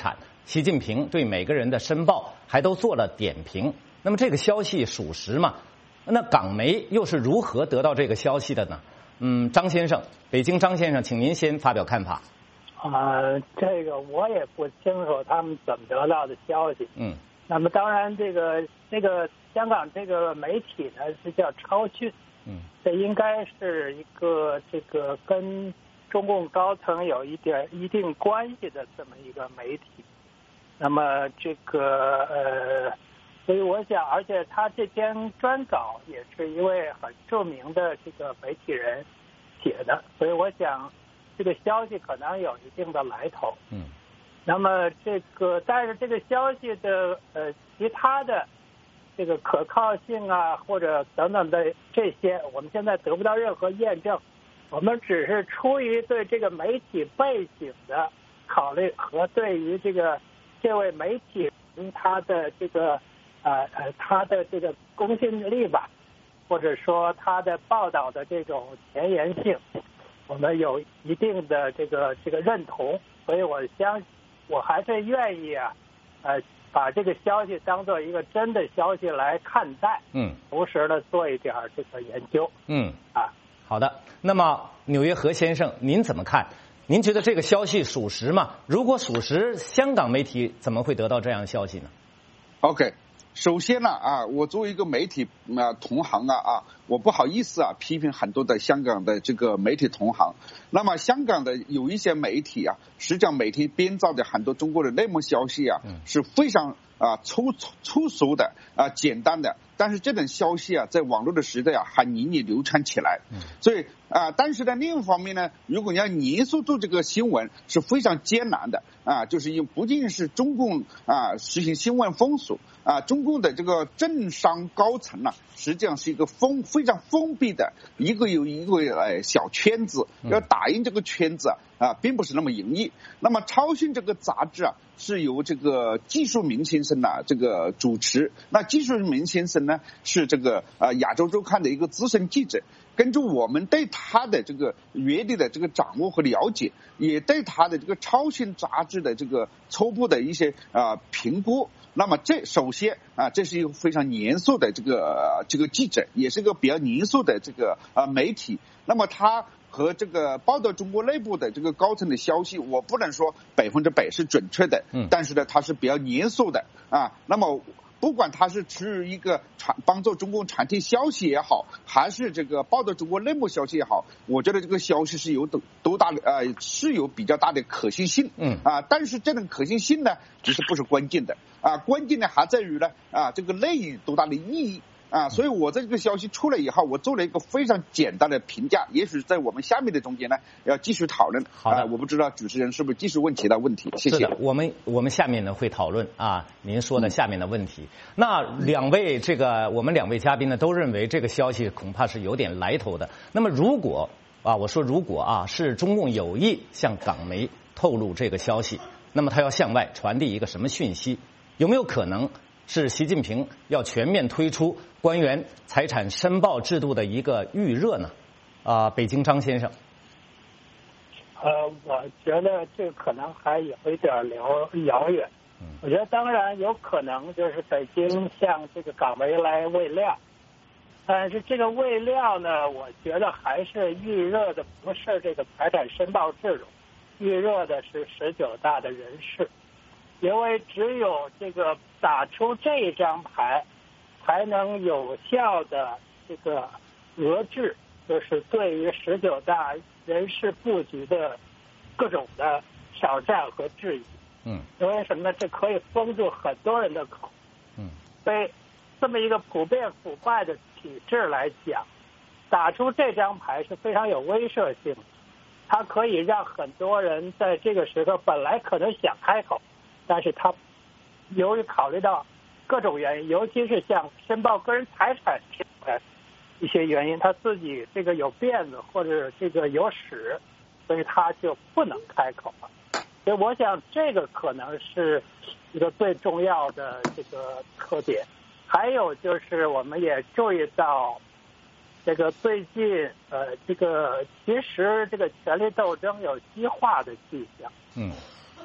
习近平对每个人的申报还都做了点评。那么这个消息属实吗？那港媒又是如何得到这个消息的呢？嗯，张先生，北京张先生，请您先发表看法。 啊、呃，这个我也不清楚他们怎么得到的消息。 嗯。 那么当然，这个这个香港这个媒体呢是叫超讯。 嗯。 这应该是一个这个跟中共高层有一点一定关系的这么一个媒体。那么这个呃，所以我想，而且他这篇专稿也是一位很著名的这个媒体人写的，所以我想。这个消息可能有一定的来头， 嗯， 那么这个，但是这个消息的呃其他的这个可靠性啊，或者等等的这些，我们现在得不到任何验证，我们只是出于对这个媒体背景的考虑和对于这个这位媒体人他的这个呃呃他的这个公信力吧，或者说他的报道的这种前沿性。我们有一定的这个这个认同，所以我相我还是愿意啊，呃，把这个消息当做一个真的消息来看待， 嗯， 同时呢做一点这个研究， 嗯啊， 好的。那么纽约何先生，您怎么看？您觉得这个消息属实吗？如果属实，香港媒体怎么会得到这样的消息呢 ？OK。首先呢啊，我作为一个媒体啊同行啊啊，我不好意思啊批评很多的香港的这个媒体同行。那么香港的有一些媒体啊，实际上每天编造的很多中国的内幕消息啊，是非常啊粗粗俗的啊简单的。但是这种消息啊，在网络的时代啊，很容易流传起来。所以啊，但是呢，另一方面呢，如果你要严肃做这个新闻，是非常艰难的啊，就是因不仅是中共啊实行新闻封锁啊，中共的这个政商高层啊，实际上是一个封非常封闭的一个有一个呃小圈子，要打赢这个圈子啊。啊，并不是那么容易。那么超讯这个杂志啊，是由这个技术明先生呢、啊、这个主持。那技术明先生呢，是这个啊亚洲周刊的一个资深记者。根据我们对他的这个原理的这个掌握和了解，也对他的这个超讯杂志的这个初步的一些啊、呃、评估。那么这首先啊，这是一个非常严肃的这个、呃、这个记者，也是一个比较严肃的这个啊、呃、媒体。那么他和这个报道中国内部的这个高层的消息，我不能说百分之百是准确的，嗯，但是呢，它是比较严肃的啊。那么不管它是出于一个传帮助中共传递消息也好，还是这个报道中国内幕消息也好，我觉得这个消息是有多多大的呃是有比较大的可信性，嗯啊，但是这种可信性呢，其实不是关键的啊，关键的还在于呢啊这个内容多大的意义。啊，所以我这个消息出来以后，我做了一个非常简单的评价，也许在我们下面的中间呢，要继续讨论。 好的、 啊，我不知道主持人是不是继续问其他问题？谢谢。 是的，我们我们下面呢会讨论啊，您说的下面的问题。嗯、那两位这个我们两位嘉宾呢都认为这个消息恐怕是有点来头的。那么如果啊，我说如果啊是中共有意向港媒透露这个消息，那么他要向外传递一个什么讯息？有没有可能是习近平要全面推出官员财产申报制度的一个预热呢？啊、呃，北京张先生。 呃，我觉得这可能还有一点遥遥远。我觉得当然有可能就是北京向这个港媒来喂料，但是这个喂料呢，我觉得还是预热的不是这个财产申报制度，预热的是十九大的人事。因为只有这个打出这张牌，才能有效的这个遏制，就是对于十九大人事布局的各种的挑战和质疑。 嗯， 因为什么呢？这可以封住很多人的口。 嗯， 所以这么一个普遍腐败的体制来讲，打出这张牌是非常有威慑性的。它可以让很多人在这个时候本来可能想开口。但是他由于考虑到各种原因，尤其是像申报个人财产这块一些原因，他自己这个有辫子或者这个有屎，所以他就不能开口了。所以我想这个可能是一个最重要的这个特点。还有就是我们也注意到，这个最近呃这个其实这个权力斗争有激化的迹象。 嗯。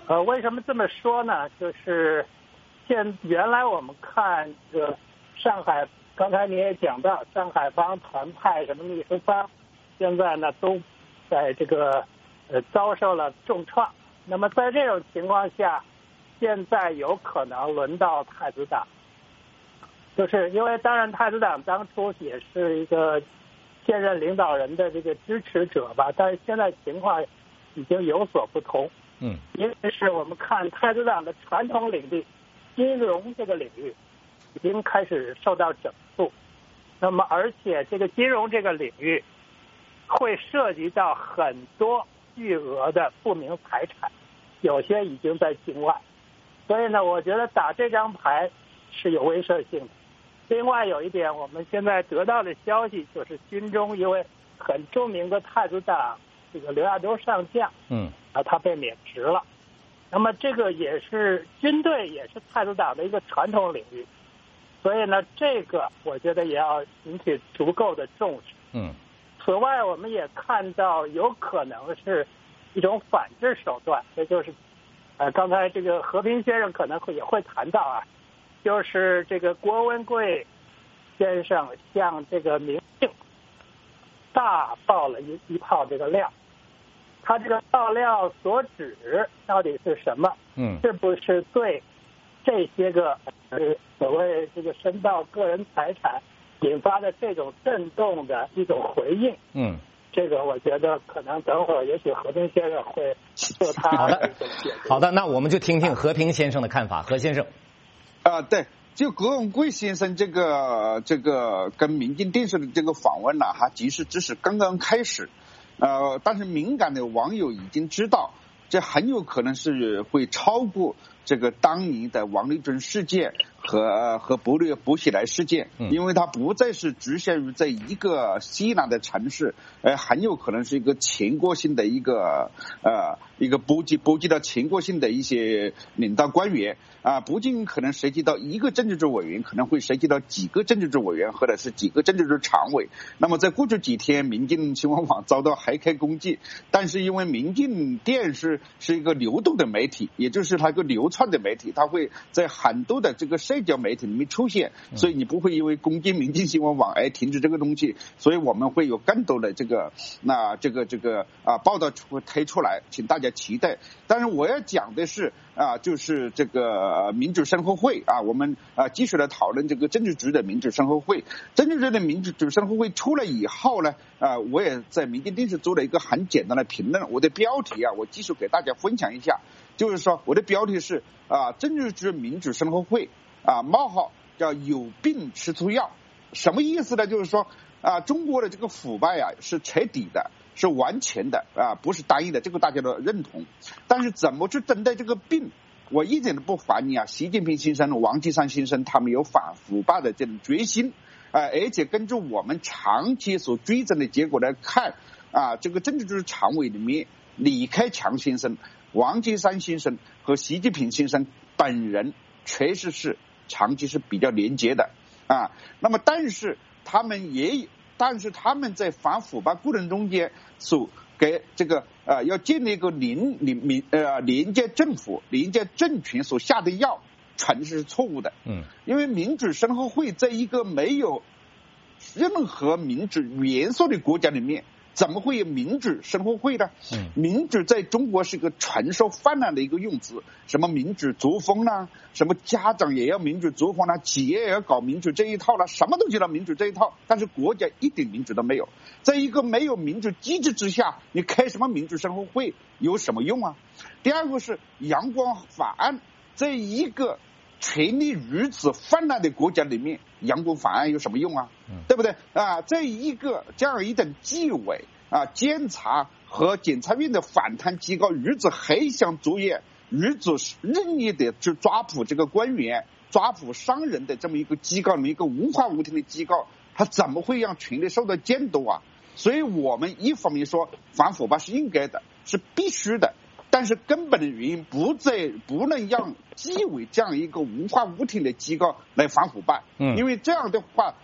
呃，为什么这么说呢？就是现原来我们看这个上海，刚才你也讲到，上海帮、团派、什么秘书帮，现在呢都在这个呃遭受了重创。那么在这种情况下，现在有可能轮到太子党，就是因为当然太子党当初也是一个现任领导人的这个支持者吧，但是现在情况已经有所不同。 嗯， 因为是我们看太子党的传统领域，金融这个领域已经开始受到整肃，那么而且这个金融这个领域会涉及到很多巨额的不明财产，有些已经在境外，所以呢，我觉得打这张牌是有威慑性的。另外有一点，我们现在得到的消息就是军中一位很著名的太子党这个刘亚洲上将， 嗯， 啊，他被免职了。那么这个也是军队，也是太子党的一个传统领域，所以呢，这个我觉得也要引起足够的重视。 嗯。 此外，我们也看到有可能是一种反制手段，这就是，呃，刚才这个和平先生可能会也会谈到啊，就是这个郭文贵先生向这个民进大爆了一一炮这个料。他这个爆料所指到底是什么？ 嗯， 是不是对这些个呃所谓这个申报个人财产引发的这种震动的一种回应？ 嗯， 这个我觉得可能等会儿也许和平先生会做他的一种解读。 好的，那我们就听听和平先生的看法。何先生， 啊、呃，对。就郭文贵先生这个这个跟民进电视的这个访问呢、啊，哈，其实只是刚刚开始，呃，但是敏感的网友已经知道，这很有可能是会超过这个当年的王立军事件和和伯略伯喜来事件，因为它不再是局限于在一个西南的城市，呃，很有可能是一个全国性的一个呃一个波及波及到全国性的一些领导官员啊，不仅可能涉及到一个政治局委员，可能会涉及到几个政治局委员或者是几个政治局常委。那么在过去几天，民进新闻网遭到黑客攻击，但是因为民进电视是一个流动的媒体，也就是它一个流窜的媒体，它会在很多的这个社交媒体里面出现，所以你不会因为攻击民进新闻网而停止这个东西，所以我们会有更多的这个那这个这个啊报道出推出来，请大家期待。但是我要讲的是啊，就是这个民主生活会啊，我们啊继续来讨论这个政治局的民主生活会。政治局的民主生活会出来以后呢，啊，我也在民进电视做了一个很简单的评论。我的标题啊，我继续给大家分享一下，就是说我的标题是啊，政治局民主生活会啊冒号叫有病吃醋药，什么意思呢？就是说啊，中国的这个腐败啊是彻底的。是完全的啊，不是单一的，这个大家都认同。但是怎么去针对这个病，我一点都不怀疑啊。习近平先生、王岐山先生他们有反腐败的这种决心啊，而且根据我们长期所追踪的结果来看啊，这个政治局常委里面，李克强先生、王岐山先生和习近平先生本人确实是长期是比较连接的啊。那么，但是他们也。但是他们在反腐败过程中间所给这个呃要建立一个连连呃连接政府、连接政权所下的药，全是是错误的。嗯，因为民主生活会在一个没有任何民主元素的国家里面，怎么会有民主生活会呢？嗯，民主在中国是个传说泛滥的一个用词，什么民主作风啦，什么家长也要民主作风啦，企业也要搞民主这一套啦，什么东西都民主这一套，但是国家一点民主都没有。在一个没有民主机制之下，你开什么民主生活会有什么用啊？第二个是阳光法案，在一个权力如此泛滥的国家里面，阳光法案有什么用啊？对不对啊？这一个这样一等纪委啊、监察和检察院的反贪机构如此黑箱作业，如此任意的去抓捕这个官员、抓捕商人的这么一个机构，一个无法无天的机构，它怎么会让权力受到监督啊？所以我们一方面说反腐败是应该的，是必须的。但是根本的原因不在不能让纪委这样一个无法无天的机构来反腐败，嗯，因为这样的话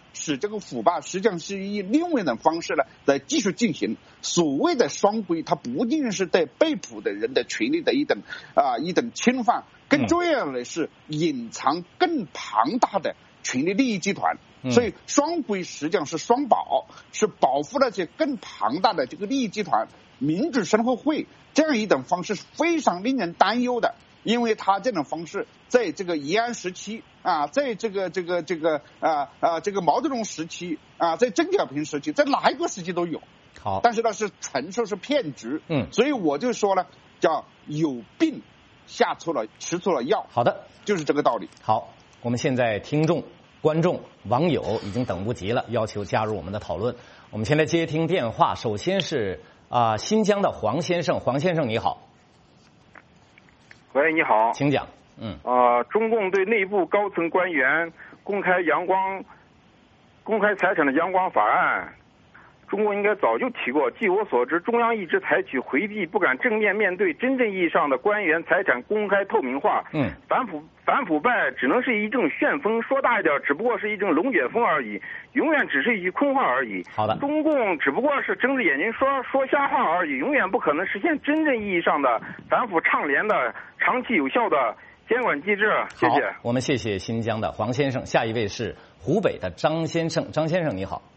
使这个腐败实际上是以另外一种方式呢来继续进行。所谓的双规，它不仅是对被捕的人的权利的一等啊、呃、一等侵犯，更重要的是隐藏更庞大的权力利益集团。所以双规实际上是双保，是保护了这更庞大的这个利益集团。民主生活会这样一种方式是非常令人担忧的，因为他这种方式在这个延安时期啊，在这个这个这个啊啊这个毛泽东时期啊，在邓小平时期，在哪一个时期都有。 好， 但是呢是纯属是骗局。 嗯， 所以我就说了，叫有病下错了吃错了药。 好的， 就是这个道理。 好，我们现在听众、观众、网友已经等不及了，要求加入我们的讨论。我们先来接听电话，首先是啊、呃、新疆的黄先生，黄先生你好。 喂，你好， 请讲。嗯， 呃，中共对内部高层官员公开阳光、公开财产的阳光法案，中共应该早就提过。据我所知，中央一直采取回避，不敢正面面对真正意义上的官员财产公开透明化。 嗯， 反腐反腐败只能是一阵旋风，说大一点，只不过是一阵龙卷风而已，永远只是一句空话而已。 好的， 中共只不过是睁着眼睛说说瞎话而已，永远不可能实现真正意义上的反腐倡廉的长期有效的监管机制。谢谢。 我们谢谢新疆的黄先生。下一位是湖北的张先生，张先生你好。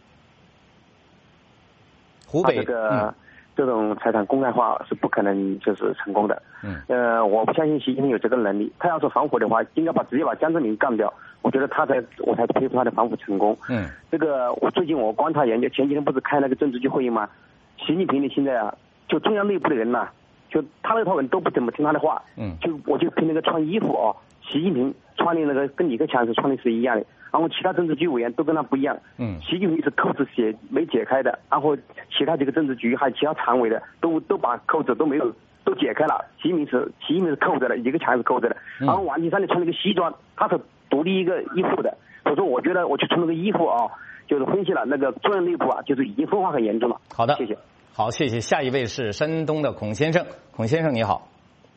湖北这个、 嗯、 这种财产公开化是不可能就是成功的。 嗯， 呃，我不相信习近平有这个能力。他要是反腐的话，应该把直接把江泽民干掉。我觉得他才我才佩服他的反腐成功。 嗯， 这个我最近我观察研究，前几天不是开那个政治局会议吗？习近平的现在啊，就中央内部的人呐、啊，就他那套人都不怎么听他的话。 嗯， 就我就凭那个穿衣服哦，习近平穿的那个跟李克强是穿的是一样的。然后其他政治局委员都跟他不一样， 嗯， 习近平是扣子解没解开的，然后其他几个政治局还有其他常委的都都把扣子都没有都解开了，习近平是习近平是扣着的，李克强是扣着的， 嗯、 然后王岐山的穿了个西装，他是独立一个衣服的，所以说我觉得我去穿那个衣服啊，就是分析了那个中央内部啊，就是已经分化很严重了。 好的， 谢谢。 好，谢谢。下一位是山东的孔先生，孔先生你好。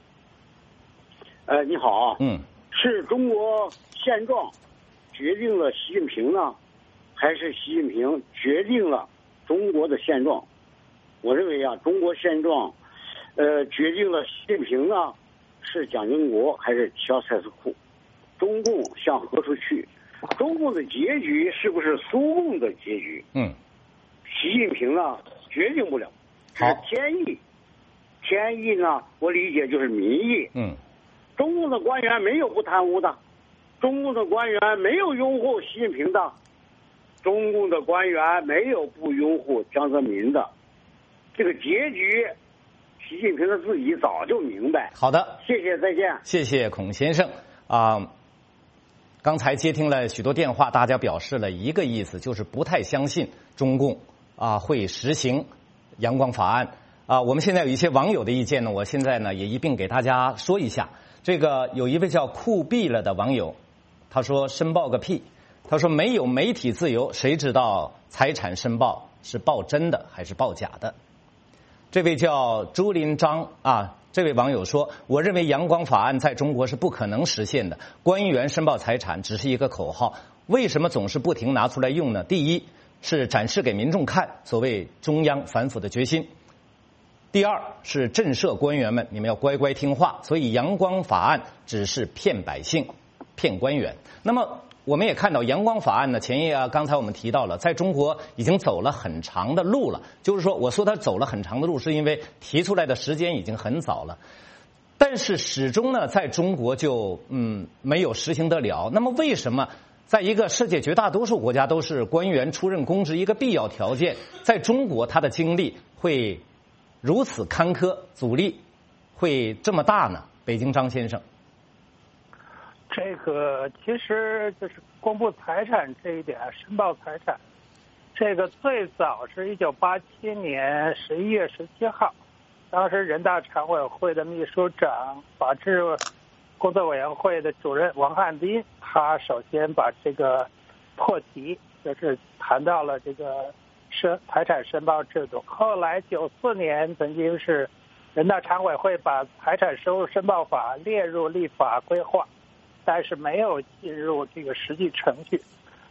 呃，你好。 嗯， 是中国现状决定了习近平呢，还是习近平决定了中国的现状？我认为啊，中国现状，呃，决定了习近平呢，是蒋经国还是乔塞斯库？中共向何处去？中共的结局是不是苏共的结局？ 嗯， 习近平呢决定不了，是天意。天意呢，我理解就是民意。 嗯， 中共的官员没有不贪污的。中共的官员没有拥护习近平的，中共的官员没有不拥护江泽民的，这个结局，习近平他自己早就明白。 好的， 谢谢，再见。 谢谢孔先生啊、呃。刚才接听了许多电话，大家表示了一个意思，就是不太相信中共啊、呃、会实行阳光法案啊、呃。我们现在有一些网友的意见呢，我现在呢也一并给大家说一下。这个有一位叫酷毙了的网友。他说申报个屁，他说没有媒体自由，谁知道财产申报是报真的还是报假的？这位叫朱林章啊，这位网友说，我认为阳光法案在中国是不可能实现的，官员申报财产只是一个口号，为什么总是不停拿出来用呢？第一是展示给民众看，所谓中央反腐的决心。第二是震慑官员们，你们要乖乖听话，所以阳光法案只是骗百姓骗官员。那么我们也看到阳光法案呢，前夜啊，刚才我们提到了，在中国已经走了很长的路了。就是说，我说他走了很长的路，是因为提出来的时间已经很早了，但是始终呢，在中国就嗯没有实行得了。那么为什么在一个世界绝大多数国家都是官员出任公职一个必要条件，在中国他的经历会如此坎坷，阻力会这么大呢？北京张先生。 这个其实就是公布财产这一点，申报财产，这个最早是一九八七年十一月十七号，当时人大常委会的秘书长、法制工作委员会的主任王汉斌，他首先把这个破题，就是谈到了这个申财产申报制度。后来九四年曾经是人大常委会把财产收入申报法列入立法规划，但是没有进入这个实际程序。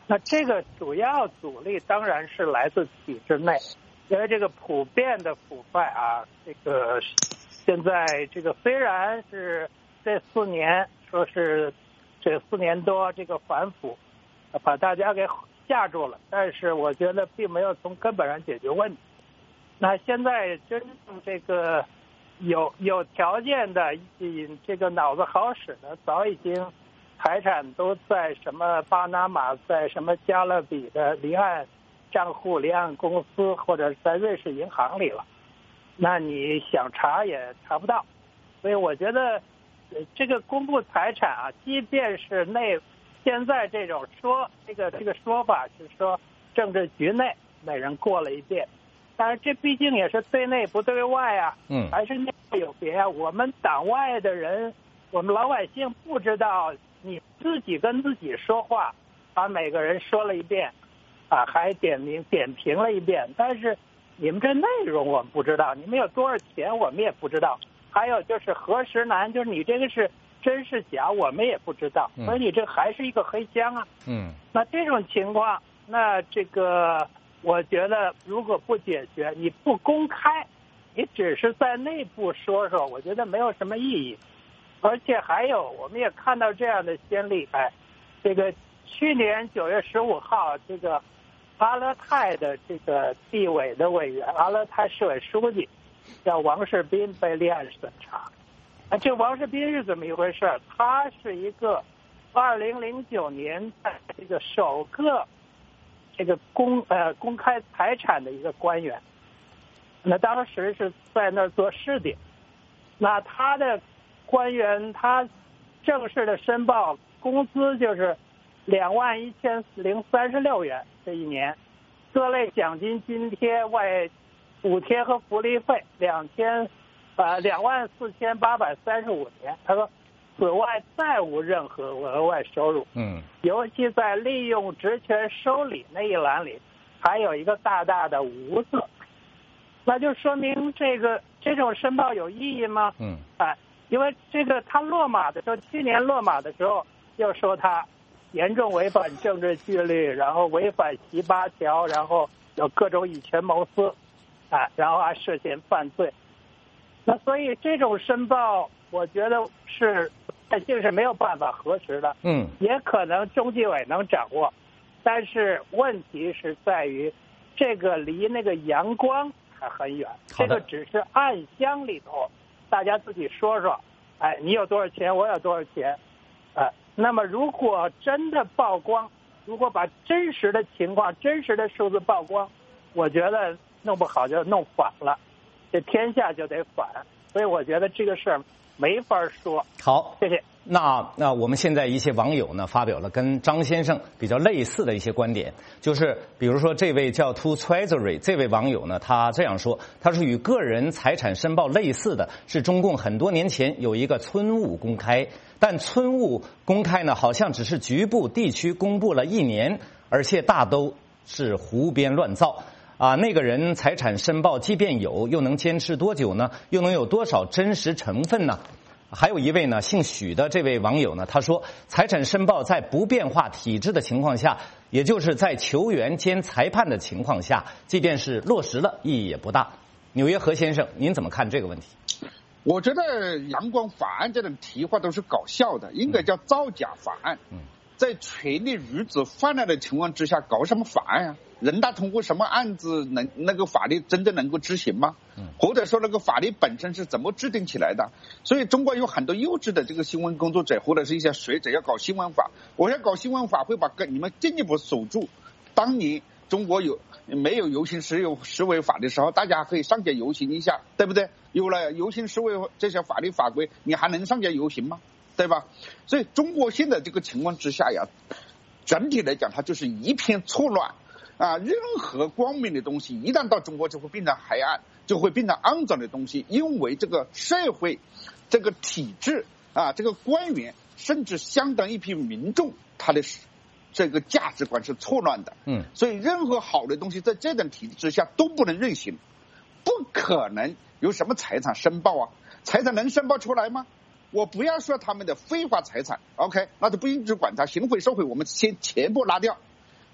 那这个主要阻力当然是来自体制内，因为这个普遍的腐败啊，这个现在这个虽然是这四年说是这四年多这个反腐把大家给吓住了，但是我觉得并没有从根本上解决问题。那现在真正这个有有条件的这个脑子好使的，早已经财产都在什么巴拿马，在什么加勒比的离岸账户、离岸公司，或者在瑞士银行里了。那你想查也查不到。所以我觉得这个公布财产啊，即便是内现在这种说这个这个说法是说政治局内每人过了一遍，但是这毕竟也是对内不对外啊， 嗯， 还是内有别啊。我们党外的人，我们老百姓不知道，你自己跟自己说话，把每个人说了一遍，啊，还点名点评了一遍，但是你们这内容我们不知道，你们有多少钱我们也不知道，还有就是核实难，就是你这个是真是假我们也不知道，所以你这还是一个黑箱啊。 嗯， 那这种情况，那这个我觉得如果不解决，你不公开，你只是在内部说说，我觉得没有什么意义。而且还有，我们也看到这样的先例，哎，这个去年九月十五号，这个阿勒泰的这个地委的委员，阿勒泰市委书记叫王世斌被立案审查。啊，这王世斌是怎么一回事？他是一个二零零九年这个首个这个公呃公开财产的一个官员，那当时是在那儿做试点，那他的官员他正式的申报工资就是两万一千零三十六元这一年，各类奖金津贴、外补贴和福利费两千呃两万四千八百三十五年。他说，此外再无任何额外收入。 嗯， 尤其在利用职权收礼那一栏里，还有一个大大的无字，那就说明这个这种申报有意义吗？ 嗯， 哎。因为这个他落马的时候，去年落马的时候又说他严重违反政治纪律，然后违反十八条，然后有各种以权谋私，啊，然后还涉嫌犯罪。那所以这种申报，我觉得是百姓是没有办法核实的。 嗯， 也可能中纪委能掌握，但是问题是在于这个离那个阳光还很远，这个只是暗箱里头。大家自己说说，哎，你有多少钱，我有多少钱，呃，那么如果真的曝光，如果把真实的情况、真实的数字曝光，我觉得弄不好就弄反了，这天下就得反。所以我觉得这个事儿没法说。 好， 谢谢。 那那我们现在一些网友呢发表了跟张先生比较类似的一些观点，就是比如说这位叫 To Treasury 这位网友呢，他这样说，他说与个人财产申报类似的是中共很多年前有一个村务公开，但村务公开呢好像只是局部地区公布了一年，而且大都是胡编乱造。啊，那个人财产申报即便有，又能坚持多久呢？又能有多少真实成分呢？还有一位呢，姓许的这位网友呢，他说，财产申报在不变化体制的情况下，也就是在球员兼裁判的情况下，即便是落实了，意义也不大。纽约何先生，您怎么看这个问题？ 我觉得阳光法案这种提法都是搞笑的，应该叫造假法案。嗯，在权力如此泛滥的情况之下，搞什么法案啊？人大通过什么案子能那个法律真正能够执行吗？或者说那个法律本身是怎么制定起来的？所以中国有很多优质的这个新闻工作者或者是一些学者要搞新闻法，我要搞新闻法会把你们进一步锁住。当年中国有没有游行示威示威法的时候，大家可以上街游行一下，对不对？有了游行示威这些法律法规，你还能上街游行吗？对吧？所以中国现在这个情况之下呀，整体来讲它就是一片错乱。啊，任何光明的东西一旦到中国就会变成黑暗，就会变成肮脏的东西，因为这个社会这个体制啊，这个官员甚至相当一批民众他的这个价值观是错乱的。嗯，所以任何好的东西在这种体制之下都不能任行，不可能有什么财产申报啊，财产能申报出来吗？我不要说他们的非法财产 OK， 那就不应只管他，行贿受贿我们先全部拉掉。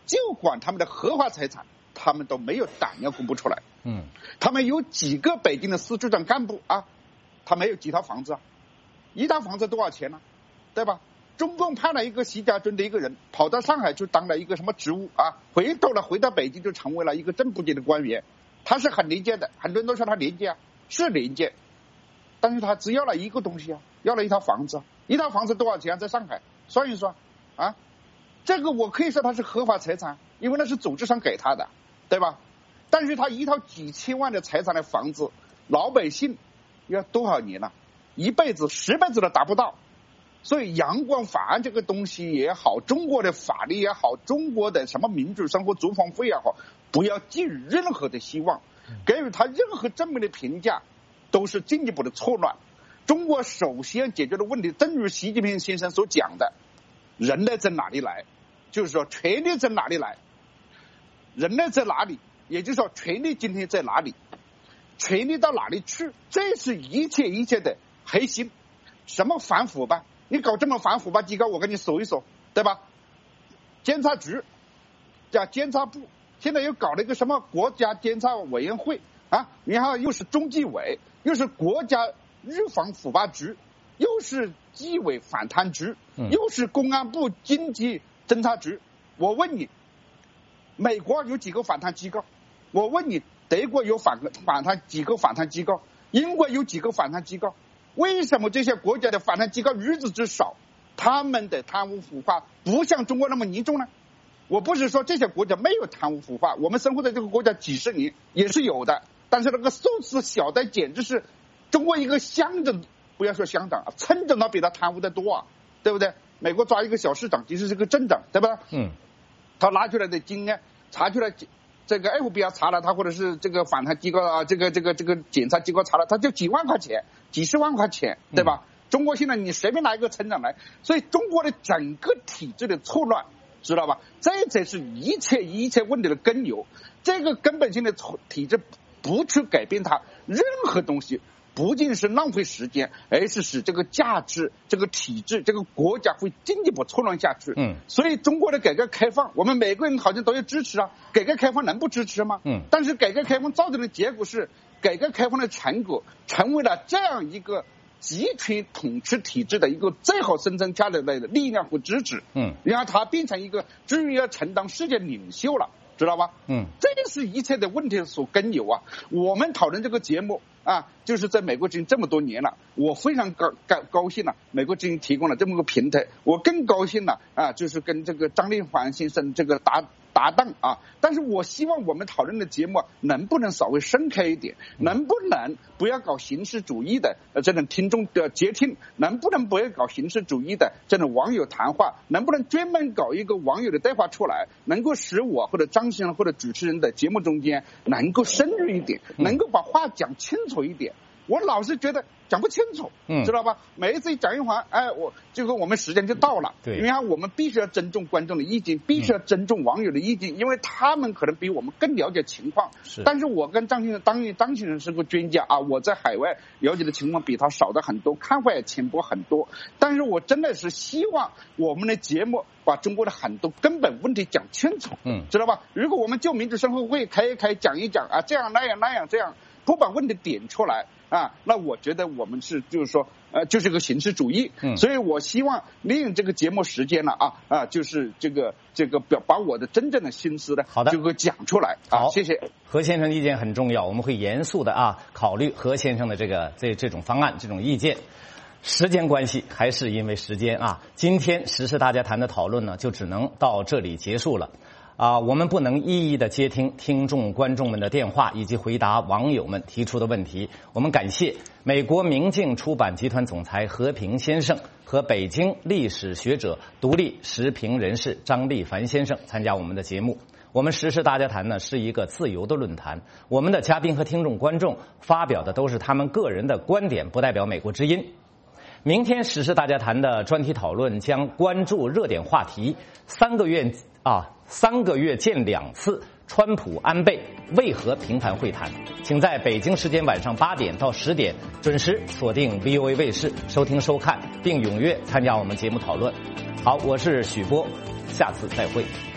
就管他们的合法财产，他们都没有胆量公布出来。 嗯， 他们有几个北京的司局长干部啊，他没有几套房子啊，一套房子多少钱呢、啊？对吧？中共派了一个习家军的一个人跑到上海去当了一个什么职务啊，回头了回到北京就成为了一个正部级的官员，他是很廉洁的，很多人都说他廉洁啊，是廉洁，但是他只要了一个东西啊，要了一套房子，一套房子多少钱、啊、在上海算一算啊，这个我可以说他是合法财产，因为那是组织上给他的，对吧？但是他一套几千万的财产的房子，老百姓要多少年了、啊？一辈子十辈子都达不到。所以阳光法案这个东西也好，中国的法律也好，中国的什么民主生活租房费也好，不要寄予任何的希望，给予他任何正面的评价都是进一步的错乱。中国首先解决的问题，正如习近平先生所讲的，人类在哪里来，就是说权力在哪里来，人类在哪里，也就是说权力今天在哪里，权力到哪里去，这是一切一切的核心。什么反腐吧，你搞这么反腐吧机构，我给你数一数，对吧？监察局加监察部，现在又搞了一个什么国家监察委员会啊，然后又是中纪委，又是国家预防腐败局，又是纪委反贪局，又是公安部经济侦查局。我问你，美国有几个反贪机构？我问你，德国有反反贪几个反贪机构？英国有几个反贪机构？为什么这些国家的反贪机构日子之少，他们的贪污腐败不像中国那么严重呢？我不是说这些国家没有贪污腐败，我们生活在这个国家几十年也是有的，但是那个数字小的简直是中国一个乡镇，不要说乡长，村长都比他贪污的多啊，对不对？美国抓一个小市长其实是个镇长，对吧？ 嗯， 他拿出来的金呢，查出来这个 F B I 查了他，或者是这个反贪机构啊，这个这个这个检察机构查了他，就几万块钱几十万块钱，对吧？嗯，中国现在你随便拿一个村长来，所以中国的整个体制的错乱，知道吧？这才是一切一切问题的根由。这个根本性的体制不去改变它，任何东西不仅是浪费时间，而是使这个价值、这个体制、这个国家会进一步错乱下去。 嗯， 所以中国的改革开放，我们每个人好像都要支持啊。改革开放能不支持吗？ 嗯， 但是改革开放造成的结果是，改革开放的成果成为了这样一个集权统治体制的一个最好生存下来的力量和支持。 嗯， 然后它变成一个终于要承担世界领袖了。知道吧？ 嗯， 这是一切的问题所根由啊！我们讨论这个节目啊，就是在美国之音这么多年了，我非常高高高兴了、啊，美国之音提供了这么个平台，我更高兴了啊，就是跟这个张立环先生这个搭搭档啊。但是我希望我们讨论的节目、啊、能不能稍微深开一点，能不能不要搞形式主义的呃这种听众的接听，能不能不要搞形式主义的这种网友谈话，能不能专门搞一个网友的对话出来，能够使我或者张先生或者主持人的节目中间能够深入一点，能够把话讲清楚一点。我老是觉得讲不清楚， 嗯， 知道吧？每一次讲一环，哎，我这个我们时间就到了。 对， 因为我们必须要尊重观众的意见，必须要尊重网友的意见，嗯、因为他们可能比我们更了解情况。 是，但是我跟张先生，当然张先生是个专家啊，我在海外了解的情况比他少的很多，看法也浅薄很多。但是我真的是希望我们的节目把中国的很多根本问题讲清楚， 嗯， 知道吧？如果我们就民主生活会开一开讲一讲啊，这样那样那样这样，不把问题点出来。啊，那我觉得我们是就是说，呃，就是个形式主义， 嗯， 所以我希望利用这个节目时间了啊啊，就是这个这个表把我的真正的心思呢， 好的， 就给讲出来。 好， 谢谢。 何先生的意见很重要，我们会严肃的啊考虑何先生的这个这这种方案这种意见。时间关系，还是因为时间啊，今天时事大家谈的讨论呢，就只能到这里结束了。啊，我们不能一一的接听听众观众们的电话，以及回答网友们提出的问题。我们感谢美国明镜出版集团总裁何平先生和北京历史学者、独立时评人士张立凡先生参加我们的节目。我们时事大家谈呢是一个自由的论坛，我们的嘉宾和听众观众发表的都是他们个人的观点，不代表美国之音。明天时事大家谈的专题讨论将关注热点话题，三个月啊。三个月见两次，川普安倍为何平盘会谈？请在北京时间晚上八点到十点准时锁定 V O A 卫视收听收看，并踊跃参加我们节目讨论。好，我是许波，下次再会。